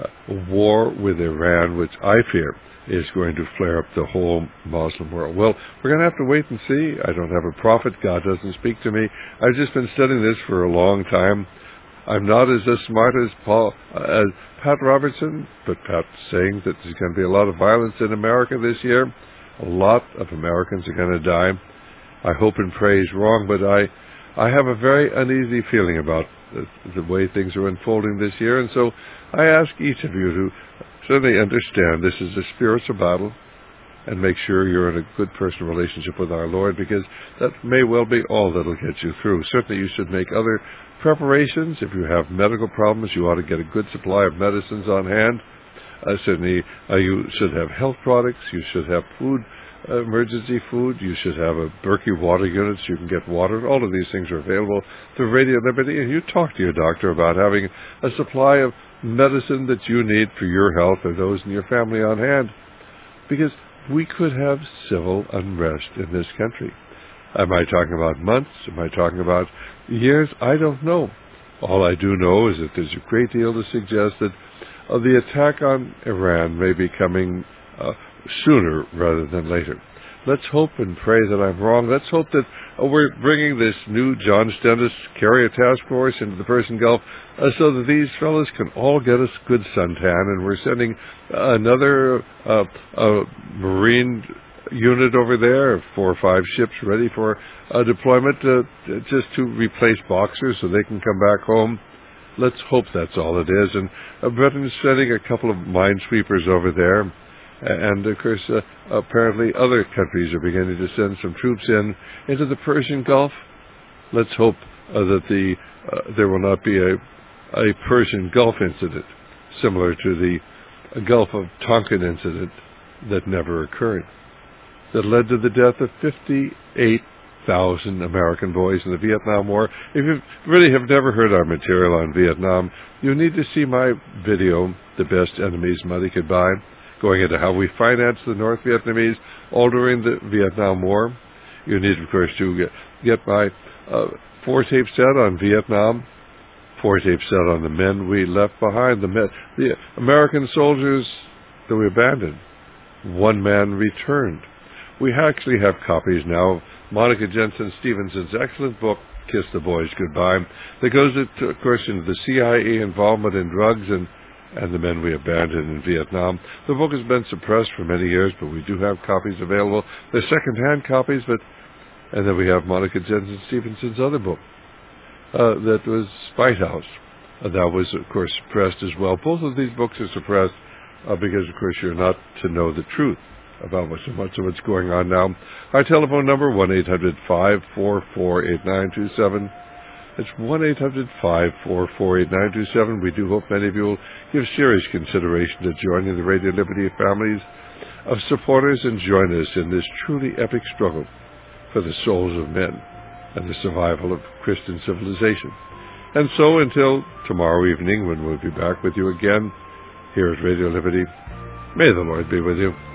a war with Iran, which I fear is going to flare up the whole Muslim world. Well, we're going to have to wait and see. I don't have a prophet. God doesn't speak to me. I've just been studying this for a long time. I'm not as, as smart as Paul, uh, as Pat Robertson, but Pat's saying that there's going to be a lot of violence in America this year. A lot of Americans are going to die. I hope and pray he's wrong, but I, I have a very uneasy feeling about the, the way things are unfolding this year, and so I ask each of you to certainly understand this is a spiritual battle, and make sure you're in a good personal relationship with our Lord, because that may well be all that'll get you through. Certainly you should make other preparations. If you have medical problems, you ought to get a good supply of medicines on hand. Uh, certainly uh, you should have health products. You should have food, uh, emergency food. You should have a Berkey water unit so you can get water. All of these things are available through Radio Liberty, and you talk to your doctor about having a supply of medicine that you need for your health or those in your family on hand, because we could have civil unrest in this country. Am I talking about months? Am I talking about years? I don't know. All I do know is that there's a great deal to suggest that uh, the attack on Iran may be coming uh, sooner rather than later. Let's hope and pray that I'm wrong. Let's hope that uh, we're bringing this new John Stennis carrier task force into the Persian Gulf uh, so that these fellows can all get us good suntan, and we're sending uh, another uh, uh, Marine unit over there, four or five ships ready for uh, deployment uh, just to replace Boxers so they can come back home. Let's hope that's all it is. And uh, Britain's sending a couple of minesweepers over there. And, of course, uh, apparently other countries are beginning to send some troops in into the Persian Gulf. Let's hope uh, that the uh, there will not be a, a Persian Gulf incident similar to the Gulf of Tonkin incident that never occurred, that led to the death of fifty-eight thousand American boys in the Vietnam War. If you really have never heard our material on Vietnam, you need to see my video, The Best Enemies Money Could Buy, going into how we financed the North Vietnamese all during the Vietnam War. You need, of course, to get, get my uh, four-tape set on Vietnam, four-tape set on the men we left behind, the, men, the American soldiers that we abandoned. One man returned. We actually have copies now of Monica Jensen Stevenson's excellent book, Kiss the Boys Goodbye, that goes, into, of course, into the C I A involvement in drugs and and the men we abandoned in Vietnam. The book has been suppressed for many years, but we do have copies available. They're second-hand copies, but and then we have Monica Jensen Stevenson's other book, uh, that was Spite House. Uh, that was, of course, suppressed as well. Both of these books are suppressed uh, because, of course, you're not to know the truth about so much of what's going on now. Our telephone number, one eight hundred, five four four, eight nine two seven. It's one eight hundred, five four four, eight nine two seven. We do hope many of you will give serious consideration to joining the Radio Liberty families of supporters and join us in this truly epic struggle for the souls of men and the survival of Christian civilization. And so until tomorrow evening, when we'll be back with you again here at Radio Liberty, may the Lord be with you.